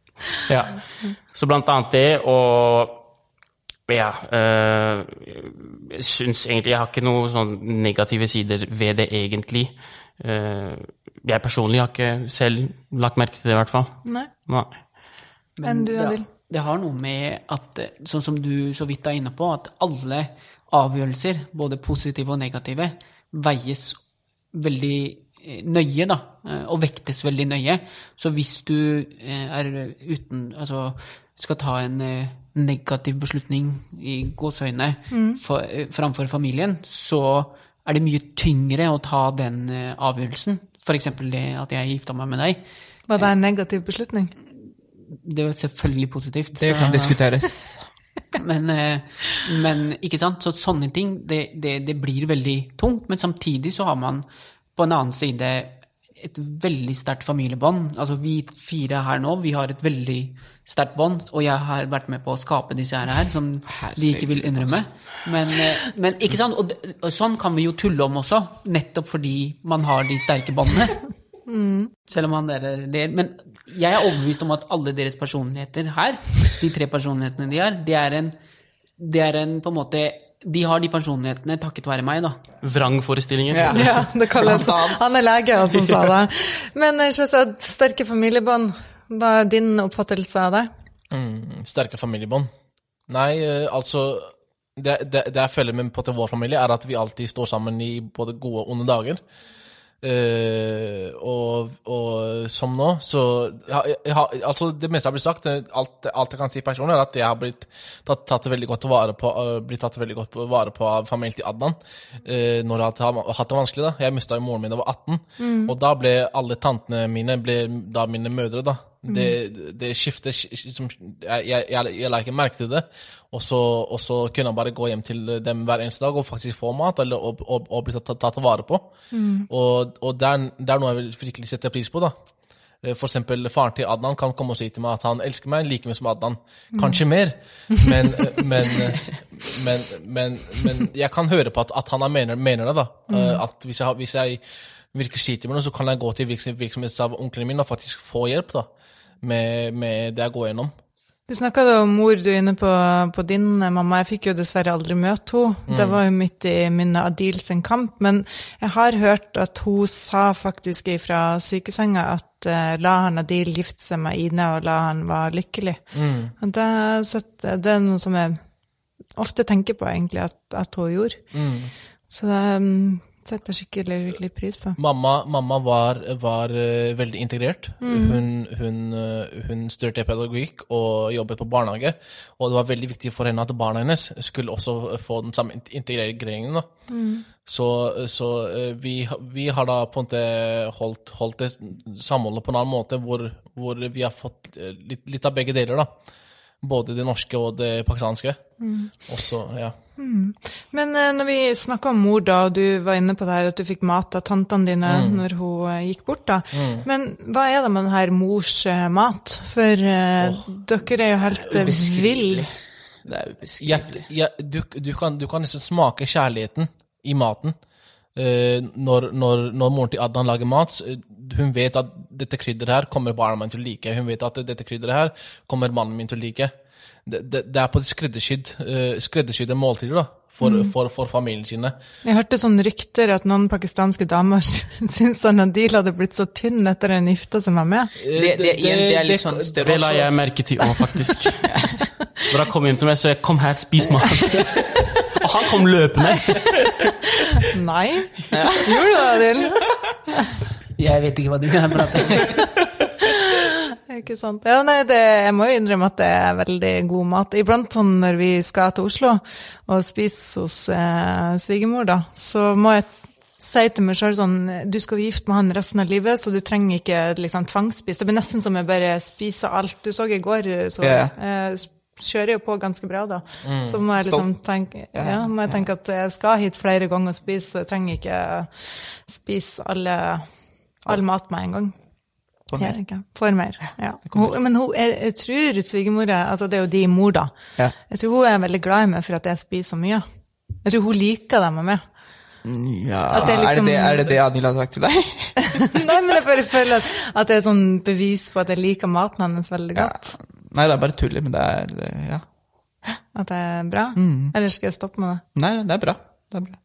G: Ja. Så blant annet det, og ja, øh, jeg synes egentlig jeg har ikke noen sånn negative sider ved det egentlig. Uh, jeg personlig har ikke selv lagt merke til det i hvert fall.
D: Nei.
G: Nei.
D: Enn du, Adil?
F: Det, det har noe med at, sånn som du så vidt er inne på, at alle avgjørelser, både positive og negative, veies veldig nøye da, og vektes veldig nøye. Så hvis du er uten, altså skal ta en negativ beslutning i gåseøyne mm. for, framfor familien, så er det mye tyngre å ta den avgjørelsen. For eksempel det at jeg gifta meg med deg.
D: Var det en negativ beslutning?
F: Det er selvfølgelig positivt.
H: Det kan
F: så,
H: diskuteres.
F: men, men ikke sant, så sånne ting, det, det, det blir veldig tungt, men samtidig så har man på en annen side et veldig sterkt familiebånd. Altså vi fire her nå, vi har et veldig sterkt bånd, og jeg har vært med på å skape disse her, her som de ikke vil innrømme. Men, men ikke sant, og, det, og sånn kan vi jo tulle om også, nettopp fordi man har de sterke båndene. Mm. Selv om han der er det. Men jeg er overbevist om at alle deres personligheter her, de tre personlighetene de har, det er en, det er en på en måte, de har de personlighetene takket være meg da.
G: Vrangforestillinger.
H: Ja.
D: Ja, det kalles. Han er lege, han som sa det. Men Shazad, sterke familiebånd, hva er din oppfattelse av det?
E: Mm, sterke familiebånd? Nei, altså, det, det, det jeg føler med på til vår familie er at vi alltid står sammen i både gode og onde dager. Uh, og, og som nå, så jeg, jeg har, altså det meste har blitt sagt, alt, alt jeg kan si personlig er at jeg har blitt tatt, tatt veldig godt vare på, uh, blitt tatt veldig godt vare på av familien til Adnan, uh, når jeg har hatt det vanskelig da. Jeg mistet jo moren min da jeg var atten, mm. og da ble alle tantene mine, ble da mine mødre da. Det, det skiftet, jeg, jeg, jeg, jeg la ikke merke til det, og så, og så kunne jeg bare gå hjem til dem hver eneste dag og faktisk få mat, eller, og, og, og bli tatt, tatt vare på. Mm. Og, og det, er, det er noe jeg virkelig setter pris på da. For eksempel faren til Adnan kan komme og si til meg at han elsker meg like mye som Adnan. Kanskje mm. mer, men, men, men, men, men jeg kan høre på at, at han mener, mener det da. Mm. At hvis jeg, hvis jeg virkelig sliter med noe, så kan jeg gå til virksomhet, virksomhet av onklene mine og faktisk få hjelp da. Med, med det jeg går gjennom.
D: Du snakket om mor, du er inne på, på din mamma. Jeg fikk jo dessverre aldri møte henne. Mm. Det var jo midt i min Adil sin kamp, men jeg har hørt at hun sa faktisk fra sykesenga at uh, la han Adil gifte seg med Ine og la han være lykkelig. Mm. Og det, det er noe som jeg ofte tenker på egentlig at, at hun gjorde. Mm. Så det um, setter skikkelig, virkelig pris på.
E: Mamma, mamma var, var uh, veldig integrert. Mm. Hun, hun, uh, hun studerte pedagogikk og jobbet på barnehage, og det var veldig viktig for henne at barna hennes skulle også få den samme integreringen. Da. Mm. Så, så uh, vi, vi har da på en måte holdt, holdt det samholdet på en annen måte, hvor, hvor vi har fått litt, litt av begge deler da. Både det norske og det pakistanske. Mm. Også, ja.
D: Mm. Men uh, når vi snakket om mor da, og du var inne på det her, at du fikk mat av tantene dine mm. når hun uh, gikk bort da. Mm. Men hva er det med den her mors uh, mat? For uh, oh. dere er jo helt uh, vill.
H: Det er ubeskrivelig.
E: Ja, ja, du, du, kan, du kan nesten smake kjærligheten i maten. Uh, når, når, når moren til Adnan lager mat, hun vet at dette krydderet her kommer barna min til å like. Hun vet at dette krydderet her kommer mannen min til å like. Det, det, det er på skreddersydd, uh, skreddersydde måltider da, for, mm. for, for familien sine.
D: Jeg hørte sånne rykter at noen pakistanske damer synes at Adil hadde blitt så tynn etter en gifte som var med.
H: Det, det, det, det, det er litt sånn
G: det, det la jeg merke til også, faktisk. Når han kom hjem til meg, så jeg kom her, spis mat. Og han kom løpende.
D: Nei, gjorde du det, Adil?
F: Jeg vet ikke hva du kan prate om.
D: Ikke sant? Ja, nei, det, jeg må jo innrømme at det er veldig god mat. Iblant sånn når vi skal til Oslo og spise hos eh, svigermor da, så må jeg si til meg selv sånn, du skal gifte med han resten av livet, så du trenger ikke liksom tvangsspise. Det blir nesten som jeg bare spiser alt. Du så i går, så yeah. eh, kjører jeg på ganske bra da. Mm. Så må jeg liksom tenke, ja, må jeg tenke at jeg skal hit flere ganger og spise, så jeg trenger ikke spise alle, all mat med en gang.
H: For mer.
D: For mer, ja. Hun, men hun, jeg, jeg tror svigermor, altså det er jo de mor da, ja. Jeg tror hun er veldig glad i meg for at jeg spiser så mye. Jeg tror hun liker det med meg.
H: Ja, liksom, er, det, er det det Adil har sagt til deg?
D: Nei, men jeg bare føler at, at det er sånn bevis på at jeg liker maten hennes veldig godt.
H: Ja. Nei, det er bare tullig, men det er, ja.
D: At det er bra?
H: Mm.
D: Eller skal jeg stoppe med det?
H: Nei, det er bra. Det er bra.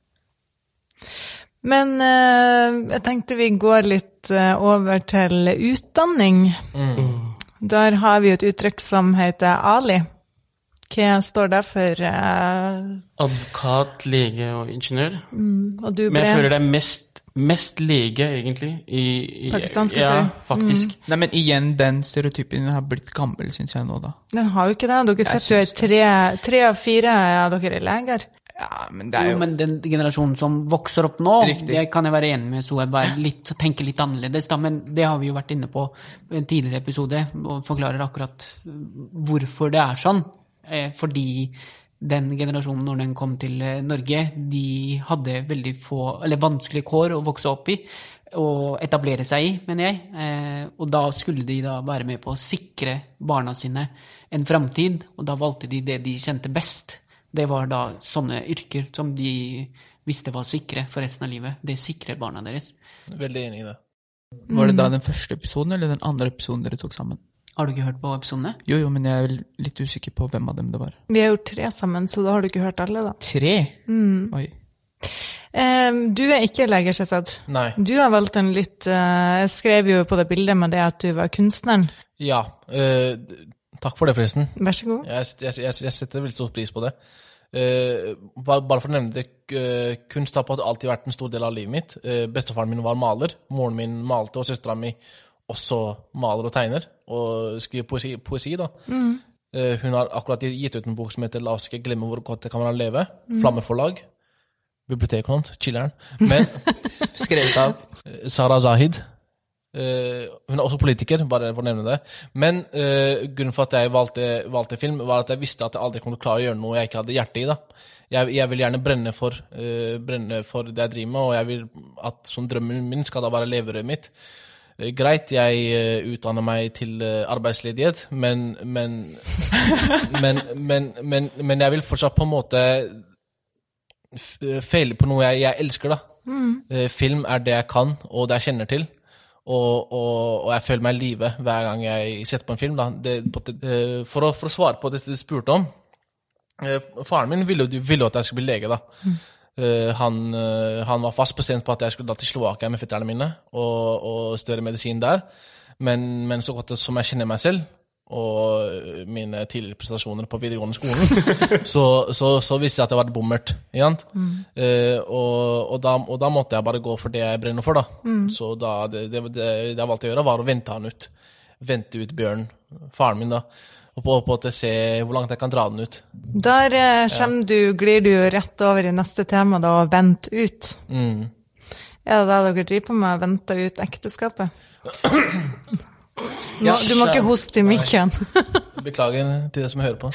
D: Men uh, jeg tenkte vi går litt uh, over til utdanning. Mm. Der har vi et uttrykk som heter Ali. Hva står det for? Uh...
G: Advokat, lege og ingeniør.
D: Mm. Og du ble...
G: Men jeg føler det er mest, mest lege, egentlig. I, i,
D: Pakistansk
G: ja, faktisk.
H: Mm. Nei, men igjen, den stereotypen har blitt gammel, synes jeg nå da.
D: Den har jo ikke det. Dere setter jo tre, tre av fire av dere er leger.
H: Ja, men det er jo...
F: jo men den generasjonen som vokser opp nå, riktig. Det kan jeg være enig med, så jeg bare litt, tenker litt annerledes da, men det har vi jo vært inne på i en tidligere episode, og forklarer akkurat hvorfor det er sånn. Fordi den generasjonen, når den kom til Norge, de hadde veldig få, eller vanskelige kår å vokse opp i, og etablere seg i, mener jeg. Og da skulle de da være med på å sikre barna sine en fremtid, og da valgte de det de kjente best. Det var da sånne yrker som de visste var sikre for resten av livet. Det sikrer barna deres.
E: Veldig enig i det.
H: Var det da den første episoden, eller den andre episoden dere tok sammen?
F: Har du ikke hørt på episodene?
H: Jo, jo, men jeg er litt usikker på hvem av dem det var.
D: Vi har gjort tre sammen, så da har du ikke hørt alle da.
H: Tre?
D: Mm.
H: Oi.
D: Um, du er ikke leger, Shazad.
E: Nei.
D: Du har valgt en litt, uh, jeg skrev jo på det bildet med det at du var kunstneren.
E: Ja, uh, takk for det forresten.
D: Vær så god.
E: Jeg, jeg, jeg, jeg setter veldig stor pris på det. Uh, bare, bare for å nevne det, uh, kunst har på alltid vært en stor del av livet mitt. Uh, bestefaren min var maler, moren min malte, og søstera mi også maler og tegner, og skriver poesi, poesi da. Mm. Uh, hun har akkurat gitt ut en bok som heter La oss ikke glemme hvor godt det kan være å leve, mm. Flammeforlag, bibliotekkonant, chilleren, men skrevet av Sara Zahid. Uh, hun er også politiker, bare for å nevne det. Men uh, grunnen for at jeg valgte, valgte film, var at jeg visste at jeg aldri kom til å klare å gjøre noe jeg ikke hadde hjerte i. Da. Jeg, jeg vil gjerne brenne for, uh, brenne for det jeg driver med, og jeg vil at som drømmen min skal da være leverøret mitt. Uh, greit, jeg uh, utdanner meg til uh, arbeidsledighet, men men, men, men, men men jeg vil fortsatt på en måte feile på noe jeg, jeg elsker. Da. Mm. Uh, film er det jeg kan, og det jeg kjenner til. Og, og, og jeg føler meg i live hver gang jeg setter på en film. Da. Det, for, å, for å svare på det du spurte om, faren min ville jo ville at jeg skulle bli lege. Da. Mm. Han, han var fast bestemt på at jeg skulle da til Slovakia med fetterne mine og, og studere medisin der. Men, men så godt som jeg kjenner meg selv, og mine tidligere prestasjoner på videregående skolen, så, så, så visste jeg at jeg var et bommert. Mm. Uh, og, og, da, og da måtte jeg bare gå for det jeg brenner for. Da. Mm. Så da, det, det, det, det jeg valgte å gjøre var å vente han ut. Vente ut Bjørn, faren min da. Og på, på å se hvor langt jeg kan dra den ut.
D: Der eh, kommer ja. du, glir du rett over i neste tema da, og vent ut. Mm. Er det det dere driver på med, å vente ut ekteskapet? Nå, du må ikke hoste i mikken.
E: Beklager til det som hører på.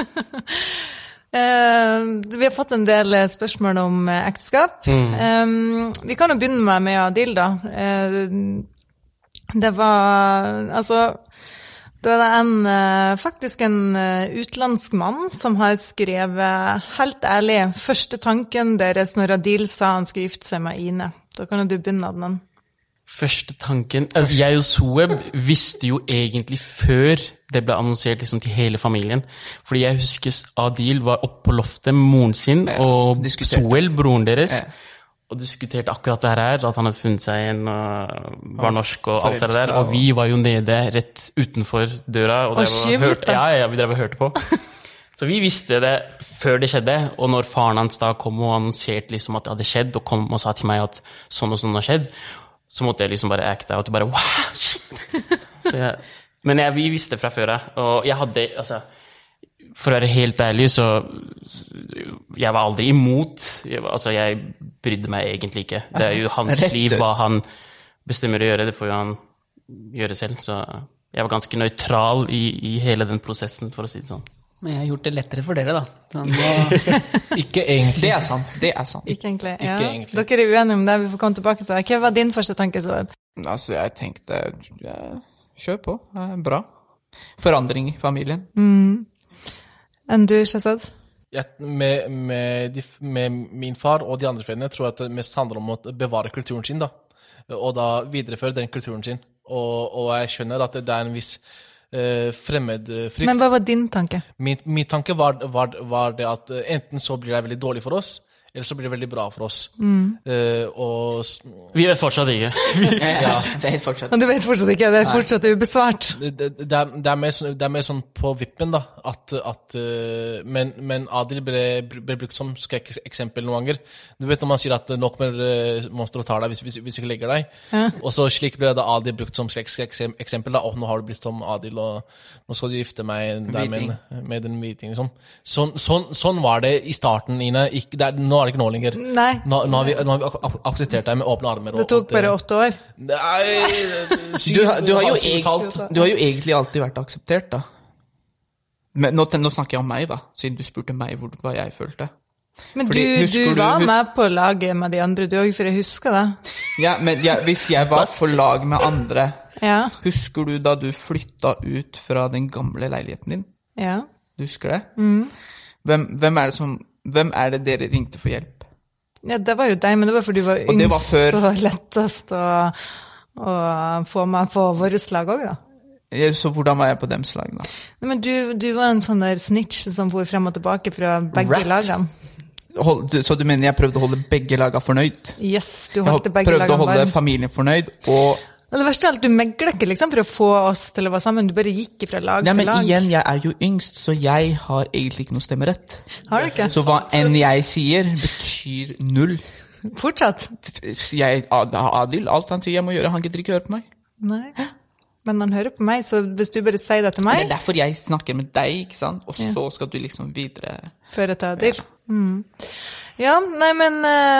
D: Uh, vi har fått en del spørsmål om uh, ekteskap. Mm. Um, vi kan jo begynne med med Adil, da. Uh, det var, altså, da er det en, uh, faktisk en uh, utlandsk mann som har skrevet helt ærlig første tanken deres når Adil sa han skulle gifte seg med Ine. Da kan du begynne, Adnan.
G: Første tanken, altså jeg og Soeb visste jo egentlig før det ble annonsert liksom til hele familien, fordi jeg husker Adil var oppe på loftet med moren sin og Soel, broren deres, og diskuterte akkurat det her, at han hadde funnet seg en, og var norsk og alt det der, og vi var jo nede rett utenfor døra, og, og, og hørte, ja, ja, vi drev og hørte på. Så vi visste det før det skjedde, og når faren hans da kom og annonserte liksom at det hadde skjedd, og kom og sa til meg at sånn og sånn har skjedd, så måtte jeg liksom bare acte out og bare, wow, shit! Så jeg, men jeg, vi visste fra før, og jeg hadde, altså, for å være helt ærlig, så jeg var aldri imot, jeg, altså, jeg brydde meg egentlig ikke. Det er jo hans liv, hva han bestemmer å gjøre, det får jo han gjøre selv, så jeg var ganske nøytral i, i hele den prosessen, for å si det sånn.
F: Men jeg har gjort det lettere for dere, da. Sånn, da...
E: Ikke egentlig.
H: Det er sant, det er sant.
D: Ikke egentlig, ja.
E: Ikke egentlig.
D: Dere er uenige om det, vi får komme tilbake til det. Hva var din første tanke, Soeb?
H: Altså, jeg tenkte, ja, kjør på, bra. Forandring i familien.
D: Mm. Enn du, Shazad?
E: Ja, med, med, de, med min far og de andre foreldrene tror jeg at det mest handler om å bevare kulturen sin, da. Og da videreføre den kulturen sin. Og, og jeg skjønner at det er en viss Uh, fremmed uh, frykt.
D: Men hva var din tanke?
E: Min, min tanke var, var, var det at uh, enten så blir det veldig dårlig for oss, eller så blir det veldig bra for oss. Mm. Uh, og...
G: Vi vet fortsatt ikke.
H: Ja, vet fortsatt.
D: Men du vet fortsatt ikke, det er fortsatt ubesvart.
E: Det, det, det, er, det, er mer, det er mer sånn på vippen da, at, at uh, men, men Adil ble, ble brukt som skrekkeksempel noen ganger. Du vet når man sier at nok mer uh, monster tar deg hvis, hvis, hvis ikke legger deg. Ja. Og så slik ble da Adil brukt som skrekkeksempel da, og nå har du blitt som Adil, og nå skal du gifte meg der med, med den hvitingen. Liksom. Sånn, sånn, sånn var det i starten, Ine. Ikke, det er, nå er det ikke nå lenger.
D: Nei.
E: Nå, nå, har vi, nå har vi akseptert deg med åpne armer.
D: Det tok bare åtte år.
E: Nei,
H: syv, du, du, har jo egentlig, du har jo egentlig alltid vært akseptert, da. Men nå, nå snakker jeg om meg, da, siden du spurte meg hvor, hva jeg følte.
D: Men Fordi, du, du var du, med på laget med de andre, du også, for jeg husker det.
H: Ja, men ja, hvis jeg var på lag med andre,
D: ja.
H: Husker du da du flyttet ut fra den gamle leiligheten din?
D: Ja.
H: Du husker det?
D: Mm.
H: Hvem, hvem, er det som, hvem er det dere ringte for hjelp?
D: Ja, det var jo deg, men det var fordi du var yngst og, før... og lettest å, å få meg på vårt slag også, da.
H: Så hvordan var jeg på dems lag, da?
D: Men du, du var en sånn der snitch som får frem og tilbake fra begge Rat. lagene.
H: Hold, du, så du mener jeg prøvde å holde begge lagene fornøyd?
D: Yes, du holdt begge lagene
H: prøvde å holde familien fornøyd, og
D: Det verste er alt, du megler ikke liksom, for å få oss til å være sammen. Du bare gikk fra lag
H: Nei,
D: til
H: men
D: lag.
H: igjen, jeg er jo yngst, så jeg har egentlig ikke noe stemmerett.
D: Har du ikke?
H: Så hva enn jeg sier, betyr null.
D: Fortsatt?
H: Jeg, Adil, alt han sier jeg må gjøre, han gidder ikke høre på meg.
D: Nei. Men han hører på meg, så hvis du bare sier det til meg...
H: Det er derfor jeg snakker med deg, ikke sant? Og så skal du liksom videre...
D: Føre til Adil. Ja. Mm. Ja, nei, men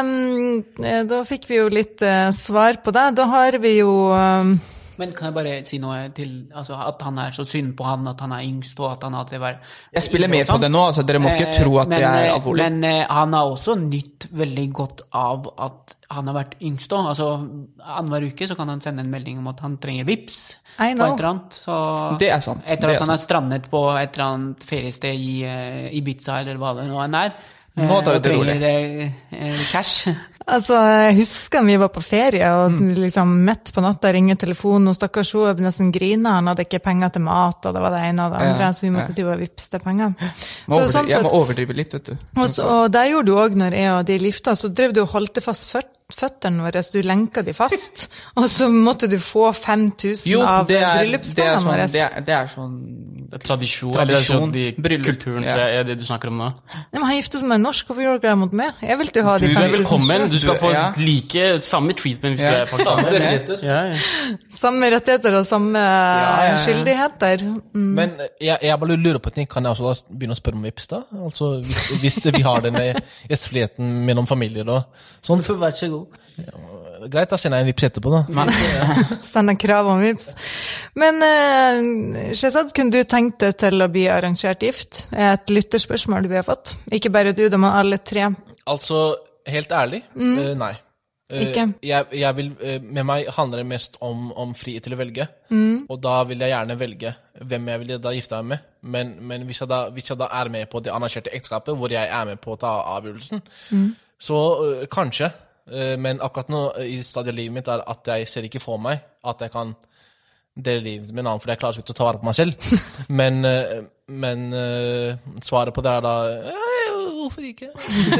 D: eh, da fikk vi jo litt eh, svar på det. Da har vi jo... Eh,
F: Men kan jeg bare si noe til, altså at han er så synd på han, at han er yngst, og at han alltid var...
H: Jeg spiller med på det nå, altså dere må ikke tro at
F: men,
H: det er alvorlig.
F: Men eh, han har også nytt veldig godt av at han har vært yngst også. Altså, annenhver uke så kan han sende en melding om at han trenger vips på et eller annet. Så
H: det er sant.
F: Etter
H: det
F: at
H: er
F: han
H: sant.
F: er strandet på et eller annet feriested i uh, Ibiza, eller hva det nå er.
H: Nå tar vi det rolig.
F: Trenger uh, cash.
D: Altså, jeg husker vi var på ferie, og mm. liksom midt på natta ringer telefonen, og stakkars Shoaib nesten griner, han hadde ikke penger til mat, og det var det ene og det andre, ja, så vi måtte ja. til å vipse penger.
H: Må så, sånn, jeg må overdrive litt, vet du.
D: Og, så, og det gjorde du også når jeg og de lifta, så drev du og holdt det fast først, føtterne våre, du lenket de fast, og så måtte du få fem tusen av bryllupspengene
H: sånn,
D: våre.
H: Det er, det er sånn...
G: Det er tradisjon,
H: tradisjon
G: eller er det sånn, kulturen, ja. er det du snakker om nå?
D: Ja, men han gifte seg med en norsk, hvorfor gjør dere det mot meg? Jeg vil ikke ha de
G: fem tusen. Du er velkommen, du skal få
H: ja.
G: like samme treatment hvis ja. du er pakistaner.
E: Samme rettigheter.
G: Ja, ja.
D: Samme rettigheter og samme ja, ja. skyldigheter. Mm.
E: Men jeg, jeg bare lurer på ting, kan jeg også da begynne å spørre om vips da? Altså, hvis, hvis vi har denne gjestfriheten mellom familier og sånn.
F: Vær så god.
E: Ja, greit, da sender jeg en vips etterpå da.
D: Sender krav om vips. Men uh, Shehzad, kunne du tenkt deg til å bli arrangert gift? Et lytterspørsmål vi har fått. Ikke bare du, men alle tre.
E: Altså, helt ærlig, mm. uh, nei. Uh,
D: ikke?
E: Jeg, jeg vil, uh, med meg handler det mest om, om frihet til å velge.
D: Mm.
E: Og da vil jeg gjerne velge hvem jeg vil da gifte meg med. Men, men hvis, jeg da, hvis jeg da er med på det arrangerte ekteskapet, hvor jeg er med på å ta avgjørelsen, mm. så uh, kanskje. Men akkurat nå i stadiet livet mitt er at jeg ser ikke for meg at jeg kan dele livet med en annen, for jeg klarer ikke å ta vare på meg selv. men, men svaret på det er da, hvorfor ikke?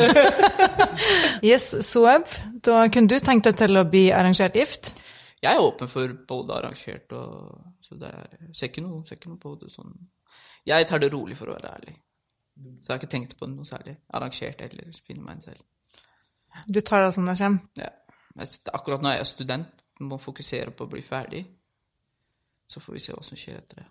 D: Yes, Shoaib, da kunne du tenkt deg til å bli arrangert gift?
H: Jeg er åpen for både arrangert og, så det er, ser ikke noe, ser ikke noe på det sånn. Jeg tar det rolig for å være ærlig. Så jeg har ikke tenkt på noe særlig arrangert eller finne meg en selv.
D: Du tar det som det kommer?
H: Ja. Akkurat når jeg er student, må fokusere på å bli ferdig. Så får vi se hva som skjer etter det.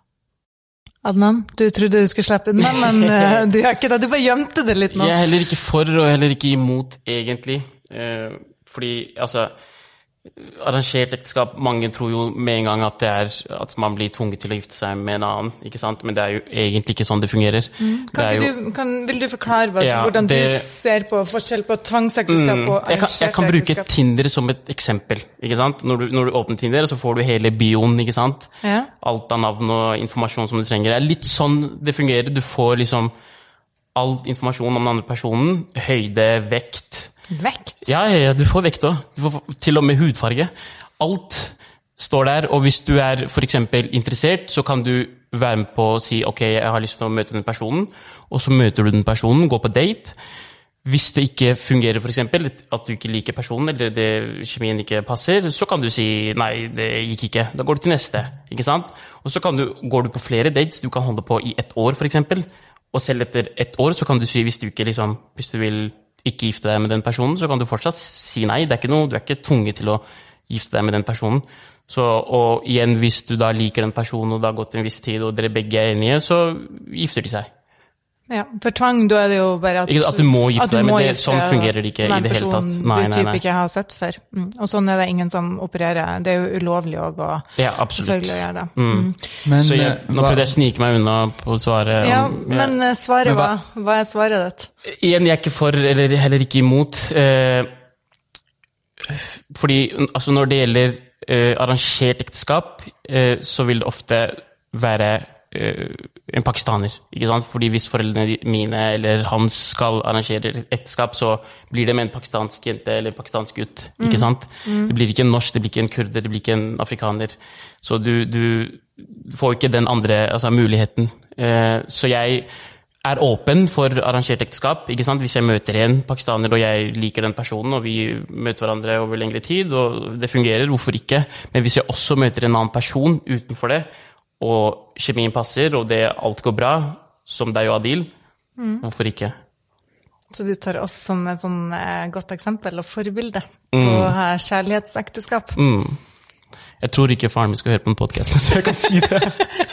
D: Adnan, du trodde du skulle slippe den, men uh, du gjør ikke det. Du bare gjemte det litt nå.
G: Jeg er heller ikke for, og heller ikke imot, egentlig. Uh, fordi, altså... arrangert ekteskap, mange tror jo med en gang at det er at man blir tvunget til å gifte seg med en annen, ikke sant? Men det er jo egentlig ikke sånn det fungerer.
D: Mm. Kan
G: det
D: jo... du, kan, vil du forklare hva, ja, hvordan det... du ser på forskjell på tvangsekteskap mm. og arrangert
G: jeg kan, jeg kan bruke ekteskap? Tinder som et eksempel, ikke sant? Når du, når du åpner Tinder, så får du hele bioen, ikke sant?
D: Ja.
G: Alt av navn og informasjon som du trenger. Det er litt sånn det fungerer. Du får liksom all informasjon om den andre personen, høyde, vekt.
D: Vekt?
G: Ja, ja, ja, du får vekt også. Du får til og med hudfarge. Alt står der, og hvis du er for eksempel interessert, så kan du være med på å si, ok, jeg har lyst til å møte den personen, og så møter du den personen, går på date. Hvis det ikke fungerer for eksempel, at du ikke liker personen, eller det, kjemien ikke passer, så kan du si, nei, det gikk ikke. Da går du til neste, ikke sant? Og så kan du, går du på flere dates, du kan holde på i ett år for eksempel, og selv etter ett år så kan du si, hvis du ikke liksom, hvis du vil ikke gifte deg med den personen, så kan du fortsatt si nei. Det er ikke noe, du er ikke tvunget til å gifte deg med den personen. Så, og igjen, hvis du da liker den personen, og det har gått en viss tid, og dere begge er enige, så gifter de seg.
D: Ja, for tvang, da er det jo bare at...
G: Ikke at du må gifte deg, men det, sånn fungerer det ikke i det hele tatt.
D: Nei, nei, nei. Du typ ikke har sett før. Mm. Og sånn er det ingen som opererer. Det er jo ulovlig også, og
G: ja, selvfølgelig
D: å gjøre det.
G: Mm. Mm. Men, så jeg, nå prøvde jeg å snike meg unna på svaret.
D: Ja,
G: om,
D: ja. Men svaret hva? Hva er svaret ditt?
G: Igjen, jeg er ikke for, eller heller ikke imot. Eh, fordi, altså når det gjelder eh, arrangert ekteskap, eh, så vil det ofte være en pakistaner, ikke sant? Fordi hvis foreldrene mine eller hans skal arrangere ekteskap, så blir det med en pakistansk jente eller en pakistansk gutt, ikke mm. sant? Mm. Det blir ikke en norsk, det blir ikke en kurder, det blir ikke en afrikaner. Så du, du får ikke den andre, altså muligheten. Eh, så jeg er åpen for arrangert ekteskap, ikke sant? Hvis jeg møter en pakistaner, og jeg liker den personen, og vi møter hverandre over lengre tid, og det fungerer, hvorfor ikke? Men hvis jeg også møter en annen person utenfor det, og kjemien passer, og det alt går bra, som deg og Adil, mm. hvorfor ikke?
D: Så du tar oss som et sånn eh, godt eksempel og forbilde på mm. kjærlighetsekteskap?
G: Mm. Jeg tror ikke faren min skal høre på en podcast, så jeg kan si det.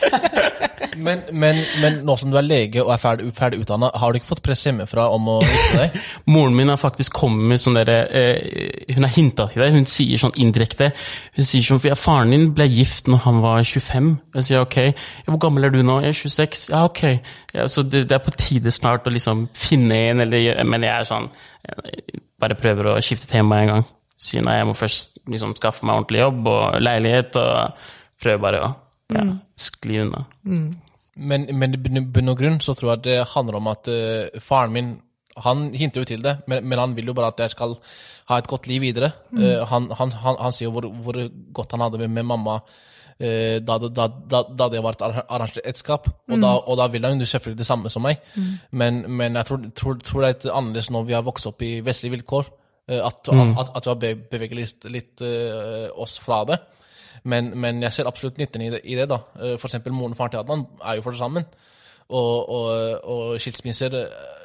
E: Men, men, men nå som du er lege og er ferdig, ferdig utdannet, har du ikke fått press hjemmefra om å gifte deg?
G: Moren min har faktisk kommet med sånn der, eh, hun har hintet til det, hun sier sånn indirekte, hun sier sånn, for ja, faren din ble gift når han var tjuefem, jeg sier, ok, ja, hvor gammel er du nå? Jeg er tjueseks, ja, ok, ja, så det, det er på tide snart å liksom finne en, eller, men jeg er sånn, jeg bare prøver å skifte tema en gang, sier nei, jeg må først liksom skaffe meg ordentlig jobb og leilighet, og prøve bare å ja, mm. skli unna.
D: Mm.
E: Men, men i bunn og grunn så tror jeg det handler om at uh, faren min, han hinter jo til det, men, men han vil jo bare at jeg skal ha et godt liv videre. Mm. Uh, han, han, han, han sier jo hvor, hvor godt han hadde med, med mamma uh, da, da, da, da det var et arrangert ekteskap, og, mm. da, og da vil han jo selvfølgelig det samme som meg. Mm. Men, men jeg tror, tror, tror det er litt annerledes når vi har vokst opp i vestlige vilkår, uh, at, mm. at, at, at vi har beveget litt, litt uh, oss fra det. Men, men jeg ser absolutt nytten i det, i det da. For eksempel moren og faren til Adnan er jo for det sammen. Og, og, og skilsmisser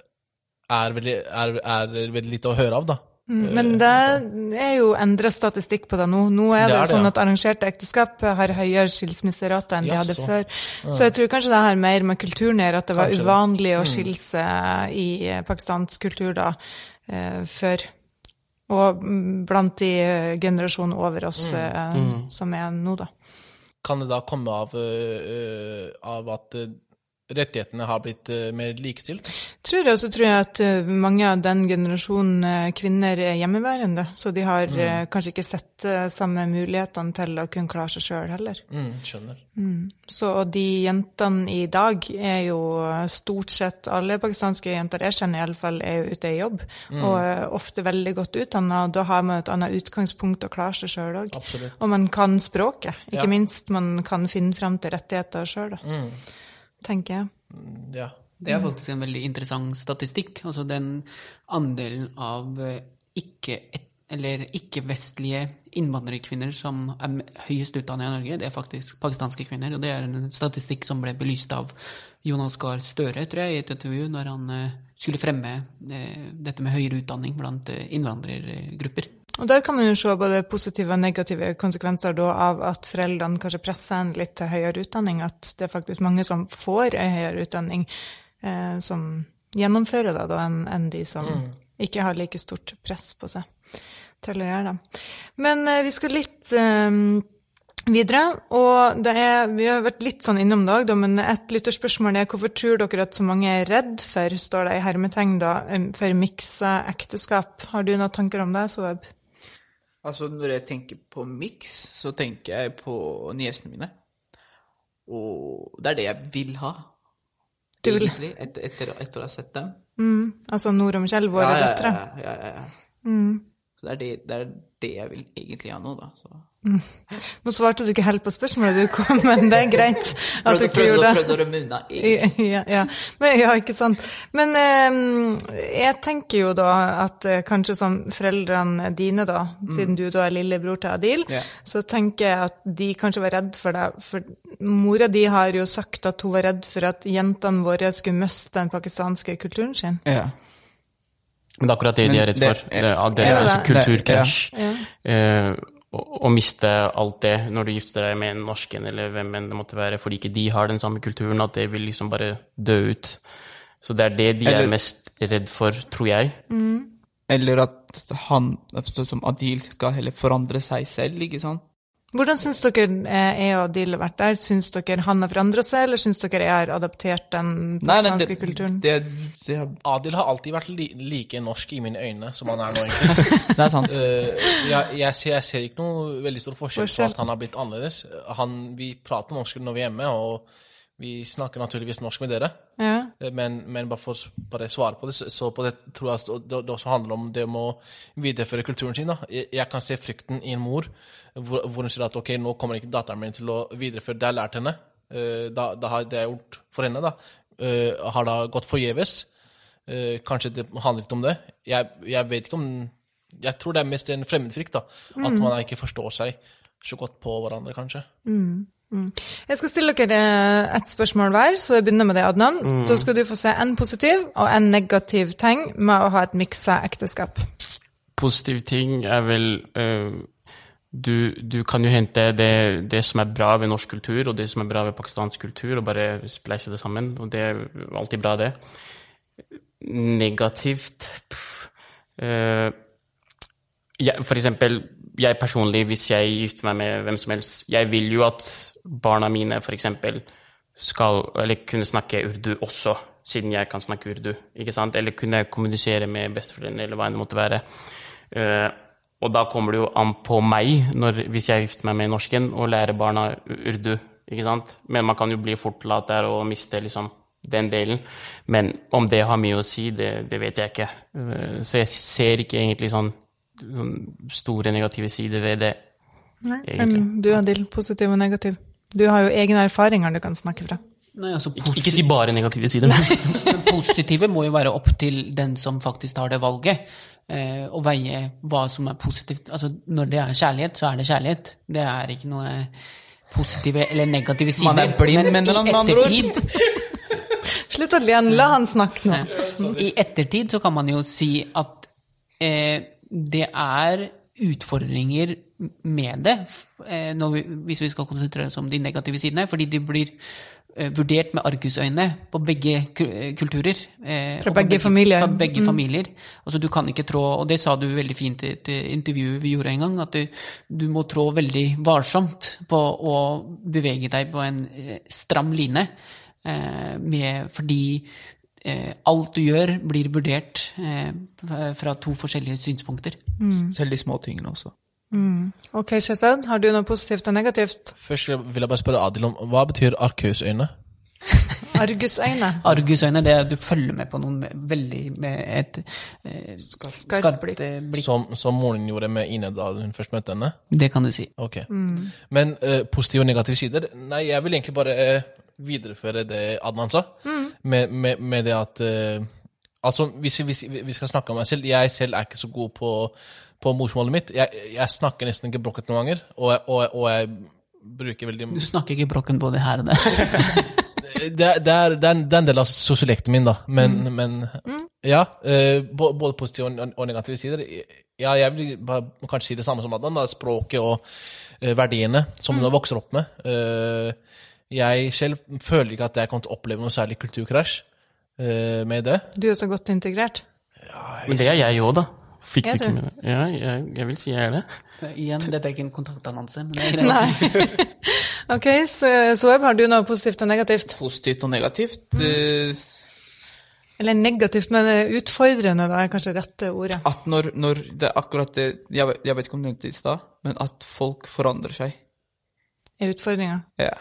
E: er veldig, er, er veldig lite å høre av da.
D: Mm, men det er jo endret statistikk på det nå. Nå er det, det, er det sånn at arrangerte ekteskap har høyere skilsmisserater enn ja, de hadde så. før. Ja. Så jeg tror kanskje det har mer med kulturen her, at det var kanskje uvanlig det. å skille seg i pakistansk kultur da, eh, før. Og blant de generasjonen over oss mm. Mm. som er nå da.
E: Kan det da komme av, uh, av at uh, rettighetene har blitt uh, mer likestilt?
D: Tror jeg, og så tror jeg at uh, mange av den generasjonen uh, kvinner er hjemmeværende, så de har mm. uh, kanskje ikke sett uh, samme mulighetene til å kunne klare seg selv heller.
E: Mm, skjønner.
D: Mm. Så og de jentene i dag er jo stort sett, alle pakistanske jenter jeg kjenner i alle fall, er jo ute i jobb, mm. og uh, ofte veldig godt utdannet, og da har man et annet utgangspunkt å klare seg selv også.
E: Absolutt.
D: Og man kan språket, ikke
E: ja.
D: minst man kan finne frem til rettigheter selv da.
E: Mm.
D: Tenker jeg.
E: Ja.
F: Det er faktisk en veldig interessant statistikk. Altså den andelen av ikke, eller ikke-vestlige innvandrerkvinner som er høyest utdannet i Norge, det er faktisk pakistanske kvinner. Og det er en statistikk som ble belyst av Jonas Gahr Støre, tror jeg, i et intervju, når han skulle fremme dette med høyere utdanning blant innvandrergrupper.
D: Og der kan man jo se både positive og negative konsekvenser da, av at foreldrene kanskje presser en litt til høyere utdanning, at det er faktisk mange som får en høyere utdanning eh, som gjennomfører det da, enn, enn de som mm. ikke har like stort press på seg til å gjøre det. Men eh, vi skal litt eh, videre, og det er, vi har vært litt sånn innom dag, da, men et lytterspørsmål er, hvorfor tror dere at så mange er redd for, står det i hermetegn da, for miksa ekteskap? Har du noen tanker om det, Soeb?
H: Altså, når jeg tenker på mix, så tenker jeg på niesene mine. Og det er det jeg vil ha.
D: Du vil?
H: Egentlig, etter, etter, etter å ha sett dem.
D: Mm, altså Nord og Michelle, våre
H: ja,
D: døtre.
H: Ja, ja, ja.
D: Mm.
H: Så det er det, det er det jeg vil egentlig ha nå, da. Så.
D: Mm. Nå svarte du ikke helt på spørsmålet du kom, men det er greit at du ikke gjorde det.
H: Prøvde å rømme unna, egentlig.
D: Ja, ja. Men, ja, ikke sant. Men eh, jeg tenker jo da at eh, kanskje som foreldrene dine da, mm. siden du da er lillebror til Adil, yeah. så tenker jeg at de kanskje var redd for deg, for mora di har jo sagt at hun var redd for at jentene våre skulle miste den pakistanske kulturen sin.
H: Ja.
G: Men det er akkurat det de er redd for. Det, det, det er altså kulturkrasj. Ja. Eh, å miste alt det når du gifter deg med en norsken eller hvem enn det måtte være, fordi ikke de har den samme kulturen, at det vil liksom bare dø ut. Så det er det de eller, er mest redd for, tror jeg.
D: Mm.
H: Eller at han, som Adil, skal heller forandre seg selv, ikke sant?
D: Hvordan synes dere jeg og Adil har vært der? Synes dere han har forandret seg, eller synes dere jeg har adaptert den pakistanske kulturen?
H: Det, det har...
E: Adil har alltid vært li, like norsk i mine øyne som han er nå, egentlig.
H: Det er sant.
E: Uh, jeg, jeg, ser, jeg ser ikke noe veldig stor forskjell, forskjell på at han har blitt annerledes. Han, vi prater norsk når vi er hjemme, og vi snakker naturligvis norsk med dere.
D: Ja.
E: Men, men bare for å bare svare på det, så på det tror jeg at det, det også handler om det med å videreføre kulturen sin. Da. Jeg, jeg kan se frykten i en mor, hvor, hvor hun sier at ok, nå kommer ikke datteren min til å videreføre det jeg har lært henne. Da, da har det jeg gjort for henne da. uh, har da gått forgjeves. Uh, kanskje det handler litt om det. Jeg, jeg vet ikke om... Jeg tror det er mest en fremmedfrykt, da. Mm. At man ikke forstår seg så godt på hverandre, kanskje.
D: Mm. Mm. Jeg skal stille dere et spørsmål hver, så jeg begynner med det, Adnan. Mm. Så skal du få se en positiv og en negativ ting med å ha et mikset ekteskap.
G: Positiv ting er vel uh, du, du kan jo hente det, det som er bra ved norsk kultur og det som er bra ved pakistansk kultur og bare spleise det sammen, og det er alltid bra det. Negativt uh, ja, for eksempel jeg personlig, hvis jeg gifter meg med hvem som helst, jeg vil jo at barna mine for eksempel skal, eller kunne snakke urdu også, siden jeg kan snakke urdu, ikke sant? Eller kunne kommunisere med besteforeldrene, eller hva enn det måtte være. Uh, og da kommer det jo an på meg, når, hvis jeg gifter meg med norsken, og lære barna urdu, ikke sant? Men man kan jo bli fort lat der og miste liksom den delen. Men om det har mye å si, det, det vet jeg ikke. Uh, så jeg ser ikke egentlig sånn sånn store negative sider ved det.
D: Nei, men du er del positiv og negativ. Du har jo egne erfaringer du kan snakke fra.
F: Nei, altså
G: ikke, ikke si bare negative sider.
F: Men positive må jo være opp til den som faktisk tar det valget, eh, og veie hva som er positivt. Altså, når det er kjærlighet, så er det kjærlighet. Det er ikke noe positive eller negative sider.
H: Man er blind, men den andre ord.
D: Slutt å le, la han snakke nå.
F: I ettertid så kan man jo si at eh, det er utfordringer med det, når vi, hvis vi skal konsentrere oss om de negative sidene, fordi de blir eh, vurdert med argusøyne på begge kulturer. Eh,
D: fra begge, begge familier.
F: Fra begge mm. familier. Altså, du kan ikke trå, og det sa du veldig fint i et intervju vi gjorde en gang, at du, du må trå veldig varsomt på å bevege deg på en stram line, eh, med, fordi Eh, alt du gjør blir vurdert eh, fra to forskjellige synspunkter.
H: Mm. Selv de små tingene også.
D: Mm. Ok, Shazad, har du noe positivt og negativt?
E: Først vil jeg bare spørre Adil om, hva betyr argusøyne?
D: Argusøyne?
F: Argusøyne, det er at du følger med på noen med, veldig med et eh, skarpt blikk. blikk.
E: Som, som moren gjorde med Ine da hun først møtte henne?
F: Det kan du si.
E: Ok. Mm. Men uh, positive og negative sider? Nei, jeg vil egentlig bare... Uh, videreføre det Adnan sa, mm. med, med, med det at uh, altså, hvis, hvis vi skal snakke om meg selv, jeg selv er ikke så god på, på morsmålet mitt. Jeg, jeg snakker nesten ikke brokket noen ganger, og, og, og jeg bruker veldig...
F: Du snakker ikke brokken både her og der.
E: det, det, er, det er en del av sosiolekten min da, men, mm. men mm. ja, uh, både positive og, og negative sider. Ja, jeg vil bare kanskje si det samme som Adnan, da, språket og uh, verdiene som mm. hun vokser opp med. Uh, Jeg selv føler ikke at jeg kommer til å oppleve noe særlig kulturkrasj uh, med det.
D: Du er så godt integrert.
E: Ja, jeg...
G: Men det er jeg også da. Fikk du ikke med det? Ja, jeg, jeg vil si jeg er det.
F: Igjen, dette er ikke en kontaktannonse, men det er greit.
D: Nei. Ok, så Soeb, har du noe positivt og negativt?
H: Positivt og negativt? Mm.
D: Eller negativt, men utfordrende da, er kanskje rette ordet.
H: At når, når det er akkurat det, jeg, jeg vet ikke om det er til sted, men at folk forandrer seg.
D: Er utfordringer?
H: Ja.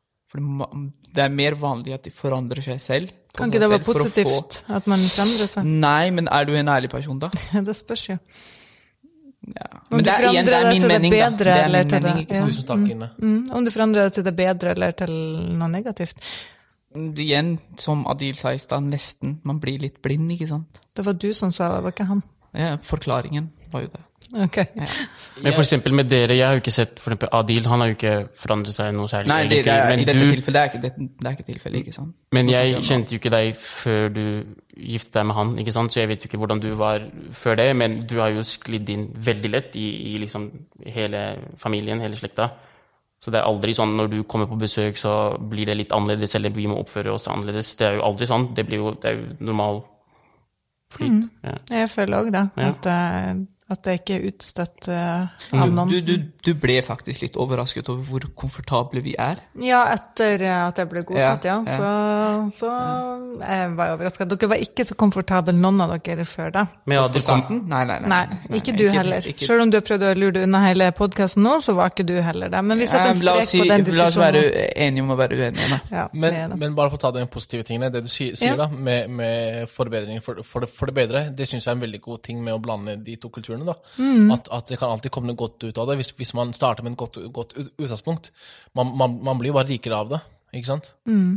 H: Det er mer vanlig at de forandrer seg selv.
D: Kan ikke det være positivt få... at man forandrer seg?
H: Nei, men er du en ærlig person da?
D: Det spørs jo.
H: Ja. Men det er, igjen, det er min mening da. Det er min mening, ikke sant?
E: Tusen takk, Ine.
D: Mm. Mm. Om du forandrer det til det bedre eller til noe negativt?
H: Igjen, som Adil sa i sted, nesten, man blir litt blind, ikke sant?
D: Det var du som sa det, var ikke han?
H: Ja, forklaringen var jo det.
D: Okay.
H: Ja.
G: Men for eksempel med dere, jeg har jo ikke sett, for eksempel Adil, han har jo ikke forandret seg noe særlig.
H: Nei, det, det er,
G: men
H: i dette
G: du,
H: tilfellet, det er ikke, det, det er ikke tilfellet, ikke sant?
G: Men jeg kjente jo ikke deg før du giftet deg med han, ikke sant? Så jeg vet jo ikke hvordan du var før det, men du har jo sklidd inn veldig lett i, i liksom hele familien, hele slekta. Så det er aldri sånn, når du kommer på besøk, så blir det litt annerledes, eller vi må oppføre oss annerledes. Det er jo aldri sånn, det blir jo, det er jo normal flyt.
D: Mm. Ja. Jeg føler også da, ja. at uh, at det ikke er utstøtt uh, av noen.
H: Du, du, du ble faktisk litt overrasket over hvor komfortable vi er.
D: Ja, etter at jeg ble godtatt, ja, ja, ja. Så, så jeg var jeg overrasket. Dere var ikke så komfortable, noen av dere før da.
G: Men ja, du kom...
H: Nei, nei, nei.
D: Nei, nei ikke du ikke, heller. Ikke. Selv om du har prøvd å lure deg unna hele podcasten nå, så var ikke du heller der. Men vi setter en strek si, på den diskusjonen. La oss
H: være enige om å være uenige.
D: Ja,
E: men, men bare for å ta den positive tingene, det du sier, sier ja. da, med, med forbedring for, for, det, for det bedre, det synes jeg er en veldig god ting med å blande de to kulturene da. Mm. At, at det kan alltid komme noe godt ut av det, hvis, hvis man starter med et godt, godt utgangspunkt. Man, man, man blir jo bare rikere av det, ikke sant?
D: Mm.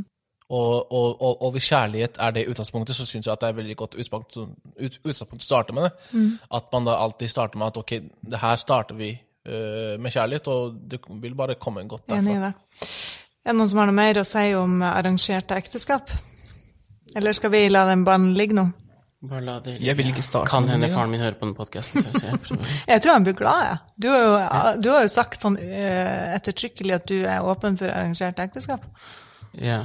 E: Og, og, og, og hvis kjærlighet er det utgangspunktet, så synes jeg at det er veldig godt utgangspunkt, ut, utgangspunkt å starte med det. Mm. At man da alltid starter med at ok, det her starter vi uh, med kjærlighet, og det vil bare komme en godt derfra.
D: Enig i det. Er det noen som har noe mer å si om arrangerte ekteskap? Eller skal vi la den banen ligge nå?
G: Bare la det
H: Jeg vil ikke starte.
G: Kan hende faren min hører på den podcasten.
D: Jeg tror han blir glad, ja. Du har jo, du har jo sagt sånn uh, ettertrykkelig at du er åpen for arrangerte ekteskap.
G: Ja.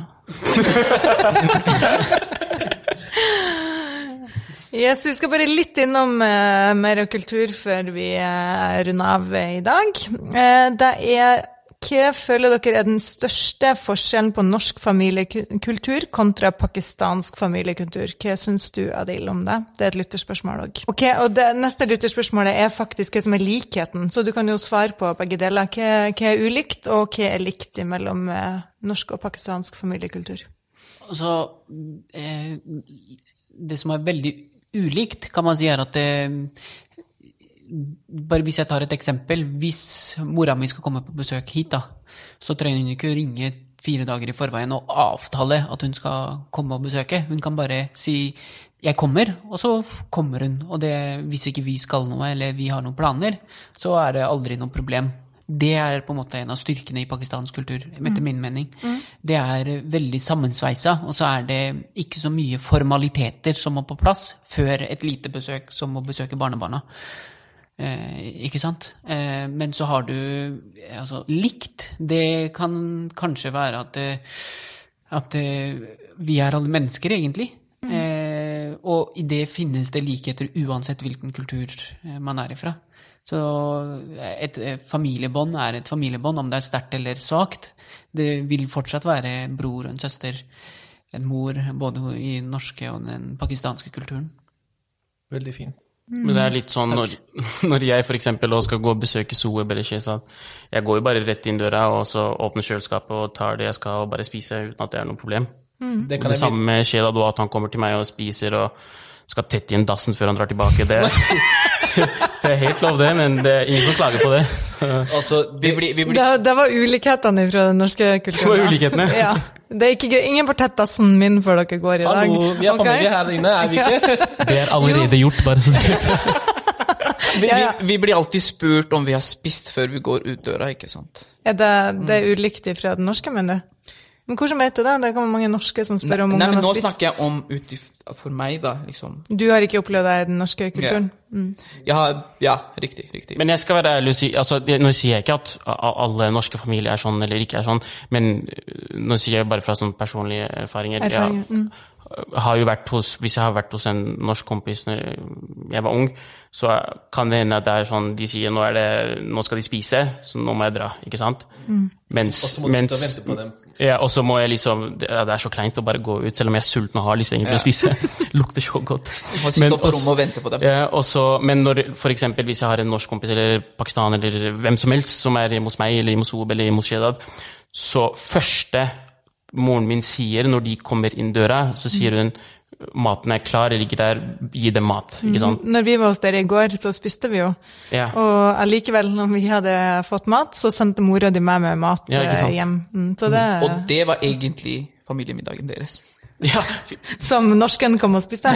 D: Yes, vi skal bare litt innom uh, mer kultur før vi uh, runder av i dag. Uh, det er Hva føler dere er den største forskjellen på norsk familiekultur kontra pakistansk familiekultur? Hva synes du, Adil, om det? Det er et lytterspørsmål også. Ok, og det neste lytterspørsmålet er faktisk hva som er likheten, så du kan jo svare på begge deler. Hva, hva er ulikt, og hva er likt mellom eh, norsk og pakistansk familiekultur?
F: Altså, eh, det som er veldig ulikt, kan man si, er at det bare hvis jeg tar et eksempel, hvis mora mi skal komme på besøk hit da, så trenger hun ikke ringe fire dager i forveien og avtale at hun skal komme og besøke. Hun kan bare si, jeg kommer, og så kommer hun. Og det, hvis ikke vi skal noe, eller vi har noen planer, så er det aldri noe problem. Det er på en måte en av styrkene i pakistansk kultur, etter min mening. Mm. Det er veldig sammensveiset, og så er det ikke så mye formaliteter som må på plass før et lite besøk som må besøke barnebarna. Eh, ikke sant? Eh, men så har du altså, likt. Det kan kanskje være at, at vi er alle mennesker, egentlig. Mm. Eh, og i det finnes det likheter uansett hvilken kultur man er ifra. Så et familiebånd er et familiebånd, om det er sterkt eller svagt. Det vil fortsatt være en bror og en søster, en mor, både i den norske og den pakistanske kulturen.
E: Veldig fint.
G: Mm. Men det er litt sånn, når, når jeg for eksempel skal gå og besøke Soeb eller Shehzad, jeg går jo bare rett inn døra, og så åpner kjøleskapet og tar det jeg skal, og bare spise uten at det er noe problem. Mm. Det, det samme med Shehzad, at han kommer til meg og spiser, og skal tette inn dassen før han drar tilbake. Det, det er helt lov det, men det er ingen som slager på det.
E: Altså, vi blir, vi blir...
D: Det, det var ulikhetene fra den norske kulturen.
G: Det var ulikhetene?
D: Ja. Det er ikke greit. Ingen får tett dassen min før dere går i dag.
E: Hallo, vi er familie okay? Her inne, er vi ikke?
G: Det er allerede gjort, bare så det.
H: vi, vi, vi blir alltid spurt om vi har spist før vi går ut døra, ikke sant?
D: Er det, det er ulikt fra den norske, mener du? Men hvordan vet du det? Det kommer mange norske som spør om
H: nei,
D: ungene har spist.
H: Nei, men nå snakker jeg om ut for meg da, liksom.
D: Du har ikke opplevd det i den norske kulturen?
H: Ja, mm. ja, ja riktig, riktig.
G: Men jeg skal være ærlig og si, altså, nå sier jeg ikke at alle norske familier er sånn eller ikke er sånn, men nå sier jeg bare fra sånne personlige erfaringer.
D: Erfaringer, mm.
G: Jeg har jo vært hos, hvis jeg har vært hos en norsk kompis når jeg var ung, så kan det hende at det er sånn, de sier nå, er det, nå skal de spise, så nå må jeg dra, ikke sant? Mm. Mens,
E: og så må du
G: mens,
E: sitte og vente på dem.
G: Ja, og så må jeg liksom, det er så kleint å bare gå ut, selv om jeg er sulten og har lyst egentlig å spise. Lukter så godt.
H: Du må sitte på rommet og vente på dem.
G: Ja, og så, men når, for eksempel, hvis jeg har en norsk kompis, eller Pakistan, eller hvem som helst, som er hjemme hos meg, eller hjemme hos Soeb, eller hjemme hos Shehzad, så første moren min sier, når de kommer inn døra, så sier hun, maten er klar, jeg ligger der, gi dem mat, ikke sant?
D: Når vi var hos dere i går, så spiste vi jo. Ja. Og allikevel, når vi hadde fått mat, så sendte mora di med med mat ja, hjem. Så det...
H: Og det var egentlig familiemiddagen deres.
G: Ja.
D: Som norsken kom og spiste.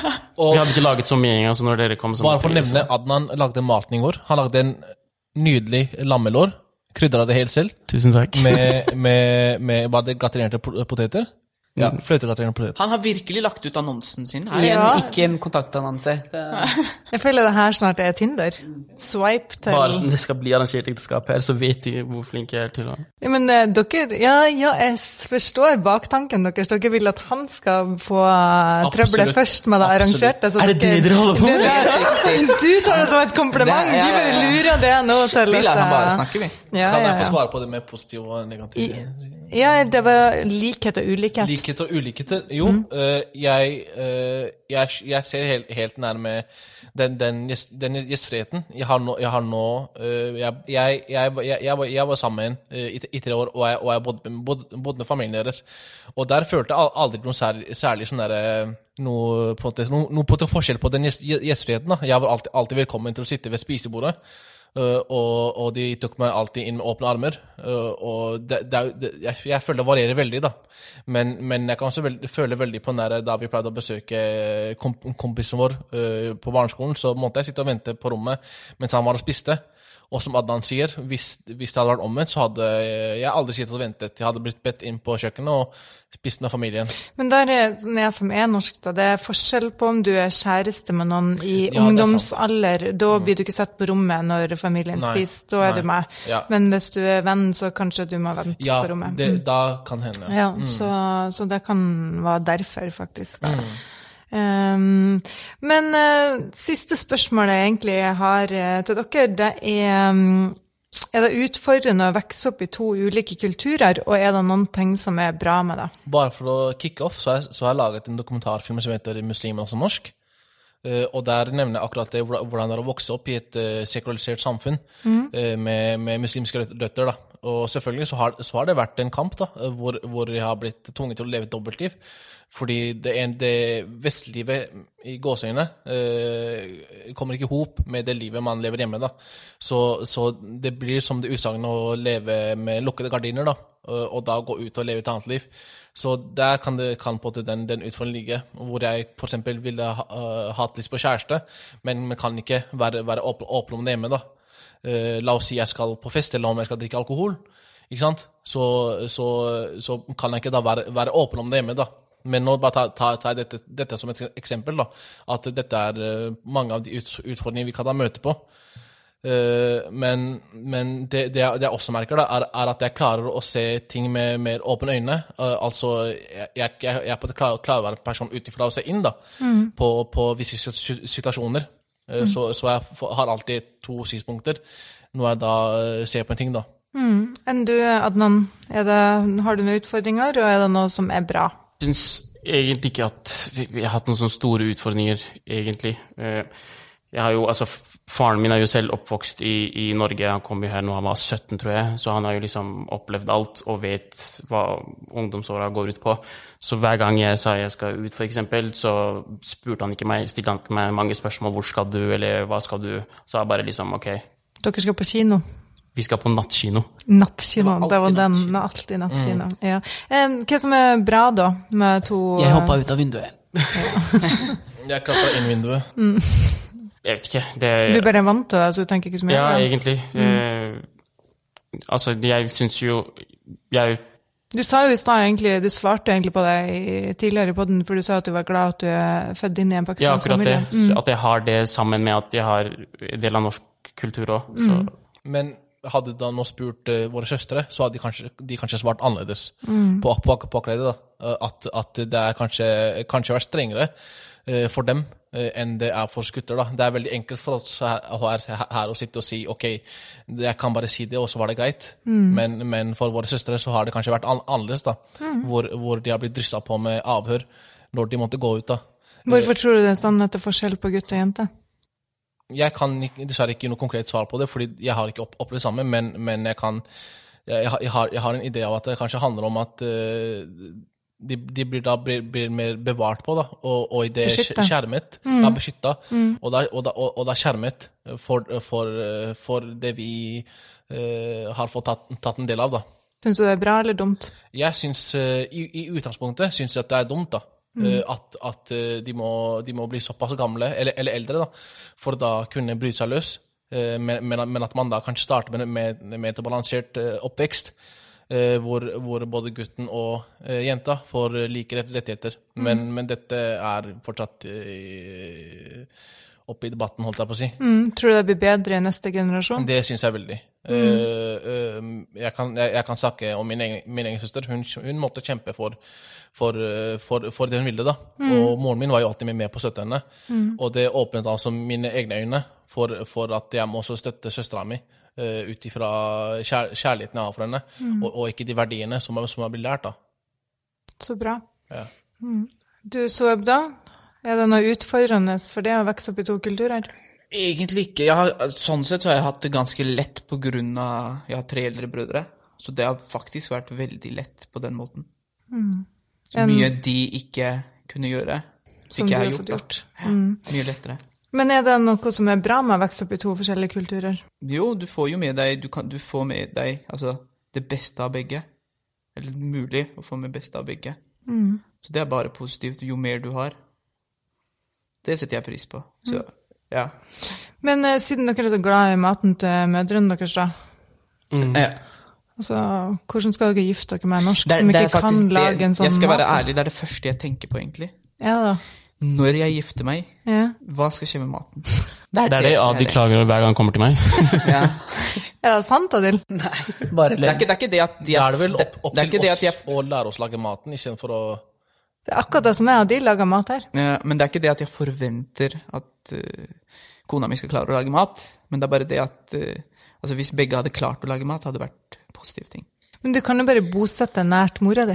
G: Og vi hadde ikke laget så mye, altså når dere kom.
E: Bare for å nevne, Adnan lagde maten i går. Han lagde en nydelig lammelår, krydret det helt selv.
G: Tusen takk.
E: Med, med, med bare gratinerte poteter. Ja, fløtegratinerte poteter.
H: Han har virkelig lagt ut annonsen sin.
F: Ja. Ikke en kontaktannonse. Det...
D: Jeg føler det her snart er Tinder. Swipe til...
G: Bare som det skal bli arrangert ekteskap her, så vet de hvor flink jeg er til å...
D: Ja, men uh, dere, ja, ja, jeg forstår baktanken deres. Dere vil at han skal få uh, trøbler først med det arrangerte.
G: Er det det dere holder på med?
D: Du tar det som et kompliment. Du bare lurer det nå til...
H: Vi lar han bare snakke, vi.
D: Ja,
E: kan jeg
D: ja, ja.
E: få svare på det med positiv og negativ?
D: Ja, det var likhet og ulikhet.
E: Likhet og ulikheter. Jo, mm. uh, jeg, uh, jeg, jeg ser helt, helt nærme den, den, gjest, den gjestfriheten. Jeg har nå, jeg, har nå uh, jeg, jeg, jeg, jeg, jeg, var, jeg var sammen uh, i, i tre år, og jeg, og jeg bodde, bodde, bodde med familien deres. Og der følte jeg aldri noe særlig, særlig sånn der, noe, på, noe, noe på til forskjell på den gjest, gjestfriheten. Da. Jeg var alltid, alltid velkommen til å sitte ved spisebordet. Uh, og, og de tok meg alltid inn med åpne armer. Uh, og det, det, det, jeg, jeg føler det varierer veldig, da. Men, men jeg kan også veld, føle veldig på nære da vi pleide å besøke komp kompisen vår uh, på barneskolen, så måtte jeg sitte og vente på rommet mens han var og spiste. Og som Adnan sier, hvis, hvis det hadde vært omvendt, så hadde jeg aldri sittet og ventet. Jeg hadde blitt bedt inn på kjøkkenet og spist med familien. Men der er jeg som er norsk, da, det er forskjell på om du er kjæreste med noen i ja, ungdomsalder. Da blir du ikke sett på rommet når familien nei, spiser, da er nei, du med. Ja. Men hvis du er venn, så kanskje du må vente ja, på rommet. Ja, mm. da kan hende.
D: Ja, mm. så, så det kan være derfor, faktisk. Mm. Um, men uh, siste spørsmålet egentlig jeg har uh, til dere, det er um, er det utfordrende å vokse opp i to ulike kulturer, og er det noen ting som er bra med det?
E: Bare for å kick off, så har jeg, så har jeg laget en dokumentarfilm som heter Muslimer også norsk, uh, og der nevner jeg akkurat det, hvordan det er å vokse opp i et uh, sekularisert samfunn mm. uh, med, med muslimske røtter da. Og selvfølgelig så har, så har det vært en kamp da, hvor, hvor jeg har blitt tvunget til å leve et dobbeltliv. Fordi det, det vestlivet i gåsøyne eh, kommer ikke ihop med det livet man lever hjemme. Da. Så, så det blir som det utsagnet å leve med lukkede gardiner, da, og, og da gå ut og leve et annet liv. Så der kan det kan på den, den utfordringen ligge, hvor jeg for eksempel ville ha, uh, hatt lyst på kjæreste, men man kan ikke være, være åpen, åpen om det hjemme. Da. Uh, la oss si jeg skal på fest, eller om jeg skal drikke alkohol, ikke sant? Så, så, så kan jeg ikke da være, være åpen om det hjemme, da. Men nå bare tar ta, ta dette, dette som et eksempel, da, at dette er uh, mange av de ut, utfordringene vi kan da møte på. Uh, men men det, det, jeg, det jeg også merker, da, er, er at jeg klarer å se ting med mer åpne øyne. Uh, altså, jeg, jeg, jeg er på det klare, klare å være en person utifra og se inn da, mm. på, på visse situasjoner. Uh, mm. så, så jeg har alltid to synspunkter når jeg da uh, ser på en ting, da.
D: Mm. Enn du, Adnan, er det, har du noen utfordringer, og er det noe som er bra?
G: Jeg synes egentlig ikke at vi har hatt noen sånne store utfordringer, egentlig. Jeg har jo, altså, faren min er jo selv oppvokst i, i Norge, han kom jo her når han var sytten, tror jeg, så han har jo liksom opplevd alt og vet hva ungdomsåra går ut på. Så hver gang jeg sa jeg skal ut, for eksempel, så spurte han ikke meg, stilte han ikke meg mange spørsmål, hvor skal du, eller hva skal du? Så jeg bare liksom, ok.
D: Dere skal på kino?
G: Vi skal på nattkino.
D: Nattkino, det var, det var den, nattkino. Alltid nattkino. Mm. Ja. Hva som er bra da, med to...
F: Jeg hoppet ut av vinduet.
E: Ja. Jeg klappet inn vinduet.
D: Mm.
G: Jeg vet ikke. Det,
D: du bare er vant til det, så du tenker ikke så mye?
G: Ja, egentlig. Mm. Eh, altså, jeg synes jo... Jeg...
D: Du sa jo i sted egentlig, du svarte egentlig på det tidligere i podden, for du sa at du var glad at du er født inn i en pakistansk familie.
G: Ja, akkurat det. Mm. At jeg har det sammen med at jeg har en del av norsk kultur også.
E: Mm. Men... hadde da nå spurt uh, våre søstre, så hadde de kanskje, de kanskje svart annerledes mm. på, på, på akkurat det. Da. At, at det er kanskje, kanskje vært strengere uh, for dem uh, enn det er for skutter. Da. Det er veldig enkelt for oss her, her, her å sitte og si, ok, jeg kan bare si det, og så var det greit. Mm. Men, men for våre søstre så har det kanskje vært an annerledes, da, mm. hvor, hvor de har blitt drysset på med avhør når de måtte gå ut. Da.
D: Hvorfor uh, tror du det er sånn at det er forskjell på gutt og jente?
E: Jeg kan ikke, dessverre ikke gi noe konkret svar på det, fordi jeg har ikke opplevd det samme, men, men jeg, kan, jeg, jeg, har, jeg har en idé av at det kanskje handler om at uh, de, de blir da blir, blir mer bevart på, da, og, og i det skjermet, mm. da beskyttet, mm. og, da, og, da, og, og da skjermet for, for, for det vi uh, har fått tatt, tatt en del av. Da.
D: Synes du det er bra eller dumt?
E: Jeg synes, uh, i, i utgangspunktet synes jeg at det er dumt, da. Mm. At, at de, må, de må bli såpass gamle, eller, eller eldre, da, for da kunne bryte seg løs. Men, men at man da kanskje starter med, med, med et balansert oppvekst, hvor, hvor både gutten og jenta får like rettigheter. Mm. Men, men dette er fortsatt oppe i debatten, holdt jeg på å si.
D: Mm. Tror du det blir bedre i neste generasjon?
E: Det synes jeg veldig. Mm. Uh, uh, jeg, kan, jeg, jeg kan snakke om min egen, min egen søster. Hun, hun måtte kjempe for, for, for, for det hun ville, da. Mm. Og moren min var jo alltid med, med på støtte henne. Mm. Og det åpnet altså mine egne øyne for, for at jeg må også støtte søstera mi uh, ut ifra kjær, kjærligheten jeg har for henne, mm. og, og ikke de verdiene som jeg, som jeg har blitt lært, da.
D: Så bra.
E: Ja.
D: Mm. Du, Soeb, da? Er det noe utfordrende for det å vokse opp i to kulturer?
H: Egentlig ikke. Jeg har, sånn sett så har jeg hatt det ganske lett på grunn av jeg har tre eldre brødre. Så det har faktisk vært veldig lett på den måten. Mm. Så mye de ikke kunne gjøre,
D: som
H: ikke
D: du har
H: gjort,
D: fått gjort.
H: Ja, mm. Mye lettere.
D: Men er det noe som er bra med å vokse opp i to forskjellige kulturer?
H: Jo, du får jo med deg, du, kan, du får med deg altså, det beste av begge. Eller mulig å få med beste av begge.
D: Mm.
H: Så det er bare positivt, jo mer du har. Det setter jeg pris på. Så, ja.
D: Men uh, siden dere er så glad i maten til mødrene deres da,
H: Mm. Ja.
D: altså, hvordan skal dere gifte dere med en norsk
H: Det,
D: som
H: det
D: ikke kan
H: faktisk,
D: lage en sånn mat?
H: Jeg skal være ærlig, det er det første jeg tenker på egentlig.
D: Ja da.
H: Når jeg gifter meg,
D: Ja.
H: hva skal skje med maten?
G: Det er det, det Adil klager hver gang han kommer til meg.
H: Ja.
D: Er det sant, Adil?
F: Nei, bare
H: Det, er ikke, det er ikke det at de
E: Da er det vel opp, opp
H: det er ikke
E: til
H: det
E: oss
H: at jeg,
E: å lære oss lage maten, i stedet for å...
D: Det er akkurat det som er Adil lager mat her.
H: ja, Men det er ikke det at jeg forventer at uh, kona mi skal klare å lage mat. Men det er bare det at uh, altså, hvis begge hadde klart å lage mat, hadde det vært positive ting.
D: Men du kan jo bare bosette nært mora di.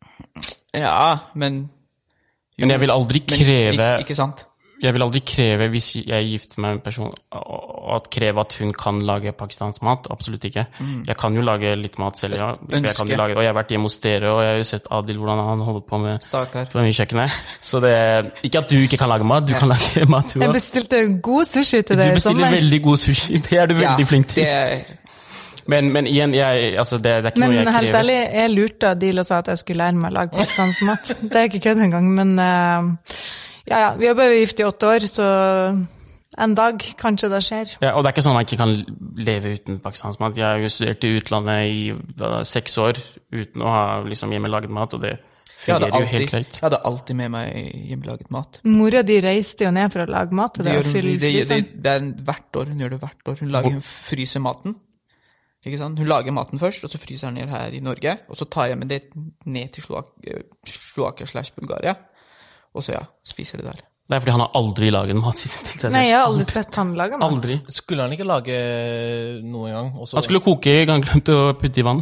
H: Ja, men... Jo,
G: Men jeg vil aldri kreve...
H: ikke, ikke sant?
G: Jeg vil aldri kreve, hvis jeg gifter meg med en person, at kreve at hun kan lage pakistansk mat. Absolutt ikke. Mm. Jeg kan jo lage litt mat selv, ja. Jeg kan jo lage, og jeg har vært hjemme hos dere, og jeg har jo sett Adil, hvordan han holder på med
H: Stakkar.
G: kjøkkenet. Så det er ikke at du ikke kan lage mat, du ja. kan lage mat du
D: Jeg
G: også.
D: bestilte god sushi til
G: Du
D: deg i
G: bestiller
D: sommer.
G: veldig god sushi, det er du veldig
H: Ja,
G: flink til.
H: det er...
G: Men, men igjen, jeg, altså det, det er ikke
D: Men
G: noe jeg krever.
D: helt ærlig, jeg lurte Adil og sa at jeg skulle lære meg å lage pakistansk mat. Det er ikke kødd engang, men uh, ja, ja, vi har bare gift i åtte år, så en dag kanskje det skjer.
G: Ja, og det er ikke sånn at jeg ikke kan leve uten pakistansk mat. Jeg har jo studert i utlandet i da, seks år uten å ha liksom, hjemmelaget mat, og det fungerer jo helt greit.
H: Jeg hadde alltid med meg hjemmelaget mat.
D: Mora di reiste jo ned for å lage mat til det,
H: Det,
D: og
H: gjør,
D: fylle
H: hun- det, det,
D: fryseren.
H: det er en- hvert år, hun gjør det hvert år. Hun, lager, hun fryser maten. Ikke sant? Hun lager maten først, og så fryser den ned her i Norge, og så tar jeg med det ned til Slovakia, Slovakia slash Bulgaria, og så ja, spiser det der.
G: Det er fordi han har aldri laget mat til seg selv.
D: Nei, jeg har aldri sett han lage mat.
G: Aldri.
E: Skulle han ikke lage noe en gang? Også...
G: Han skulle koke, han glemte å putte i vann.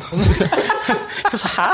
G: Hæ?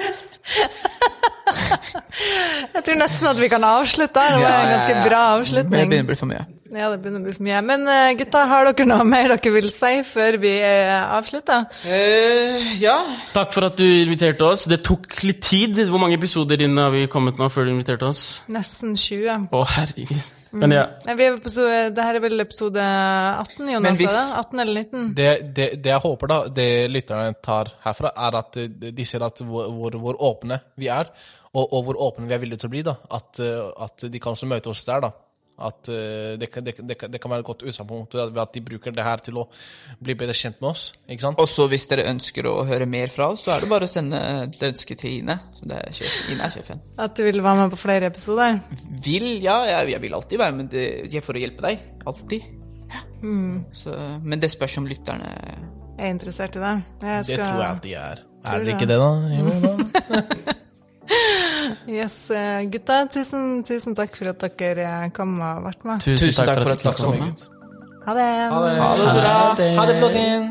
D: Jeg tror nesten at vi kan avslutte her. Det var en ganske bra
H: Det
D: avslutning.
H: begynner å bli for mye.
D: Ja, det begynner å bli for mye. Men uh, gutta, har dere noe mer dere vil si før vi uh, avslutter?
H: Uh, ja.
G: Takk for at du inviterte oss. Det tok litt tid. Hvor mange episoder inn har vi kommet nå før du inviterte oss?
D: Nesten tjue.
G: Å, herregud. Men ja.
D: Nei, vi er på episode, det her er vel episode atten, Jonas,
H: Men hvis-
D: er det? atten eller nitten?
E: Det, det, det jeg håper da, det lytterne tar herfra, er at de de ser at hvor, hvor, hvor åpne vi er, og, og hvor åpne vi er villige til å bli da. At, at de kan også møte oss der da. At uh, det, kan- det, det, det kan være et godt utgangspunkt ved at de bruker det her til å bli bedre kjent med oss, ikke sant?
H: Og så hvis dere ønsker å høre mer fra oss, så er det bare å sende et ønske til Ine. Så det er sjefen. Ine er sjefen.
D: At du vil være med på flere episoder?
H: Vil, ja, jeg, jeg vil alltid være med det, jeg for å hjelpe deg. Alltid.
D: Mm.
H: Så, men det spørs om lytterne...
D: Jeg er interessert i det. Jeg skal...
E: Det tror jeg alltid er.
D: Tror
E: Er det
D: det?
E: ikke det da? Jo, da.
D: Yes, uh, gutta, tusen, tusen takk for at dere kom og vært med.
G: Tusen,
H: Tusen takk for at
G: du
H: du kom.
D: Ha det!
E: Ha det.
H: Ha det bra.
G: Ha det.
E: Ha det, bloggen!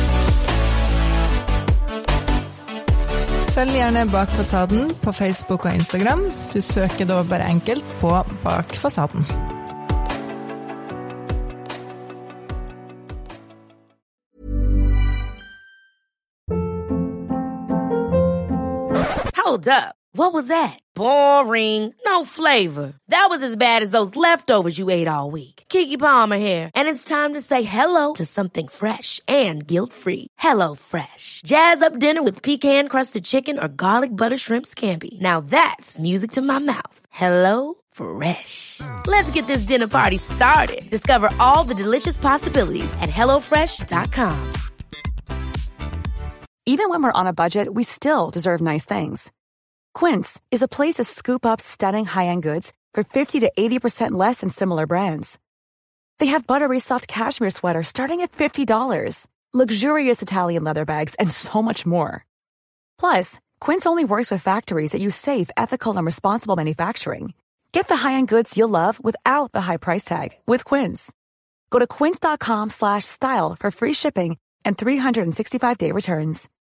D: Følg gjerne Bak fasaden på Facebook og Instagram. Du søker da bare enkelt på Bak fasaden.
I: Hold up. What was that? Boring. No flavor. That was as bad as those leftovers you ate all week. Keke Palmer here, and it's time to say hello to something fresh and guilt-free. Hello Fresh. Jazz up dinner with pecan-crusted chicken or garlic butter shrimp scampi. Now that's music to my mouth. Hello Fresh. Let's get this dinner party started. Discover all the delicious possibilities at hello fresh dot com.
J: Even when we're on a budget, we still deserve nice things. Quince is a place to scoop up stunning high-end goods for fifty to eighty percent less than similar brands. They have buttery soft cashmere sweaters starting at fifty dollars, luxurious Italian leather bags, and so much more. Plus, Quince only works with factories that use safe, ethical, and responsible manufacturing. Get the high-end goods you'll love without the high price tag with Quince. Go to quince dot com slash style for free shipping and three sixty-five day returns.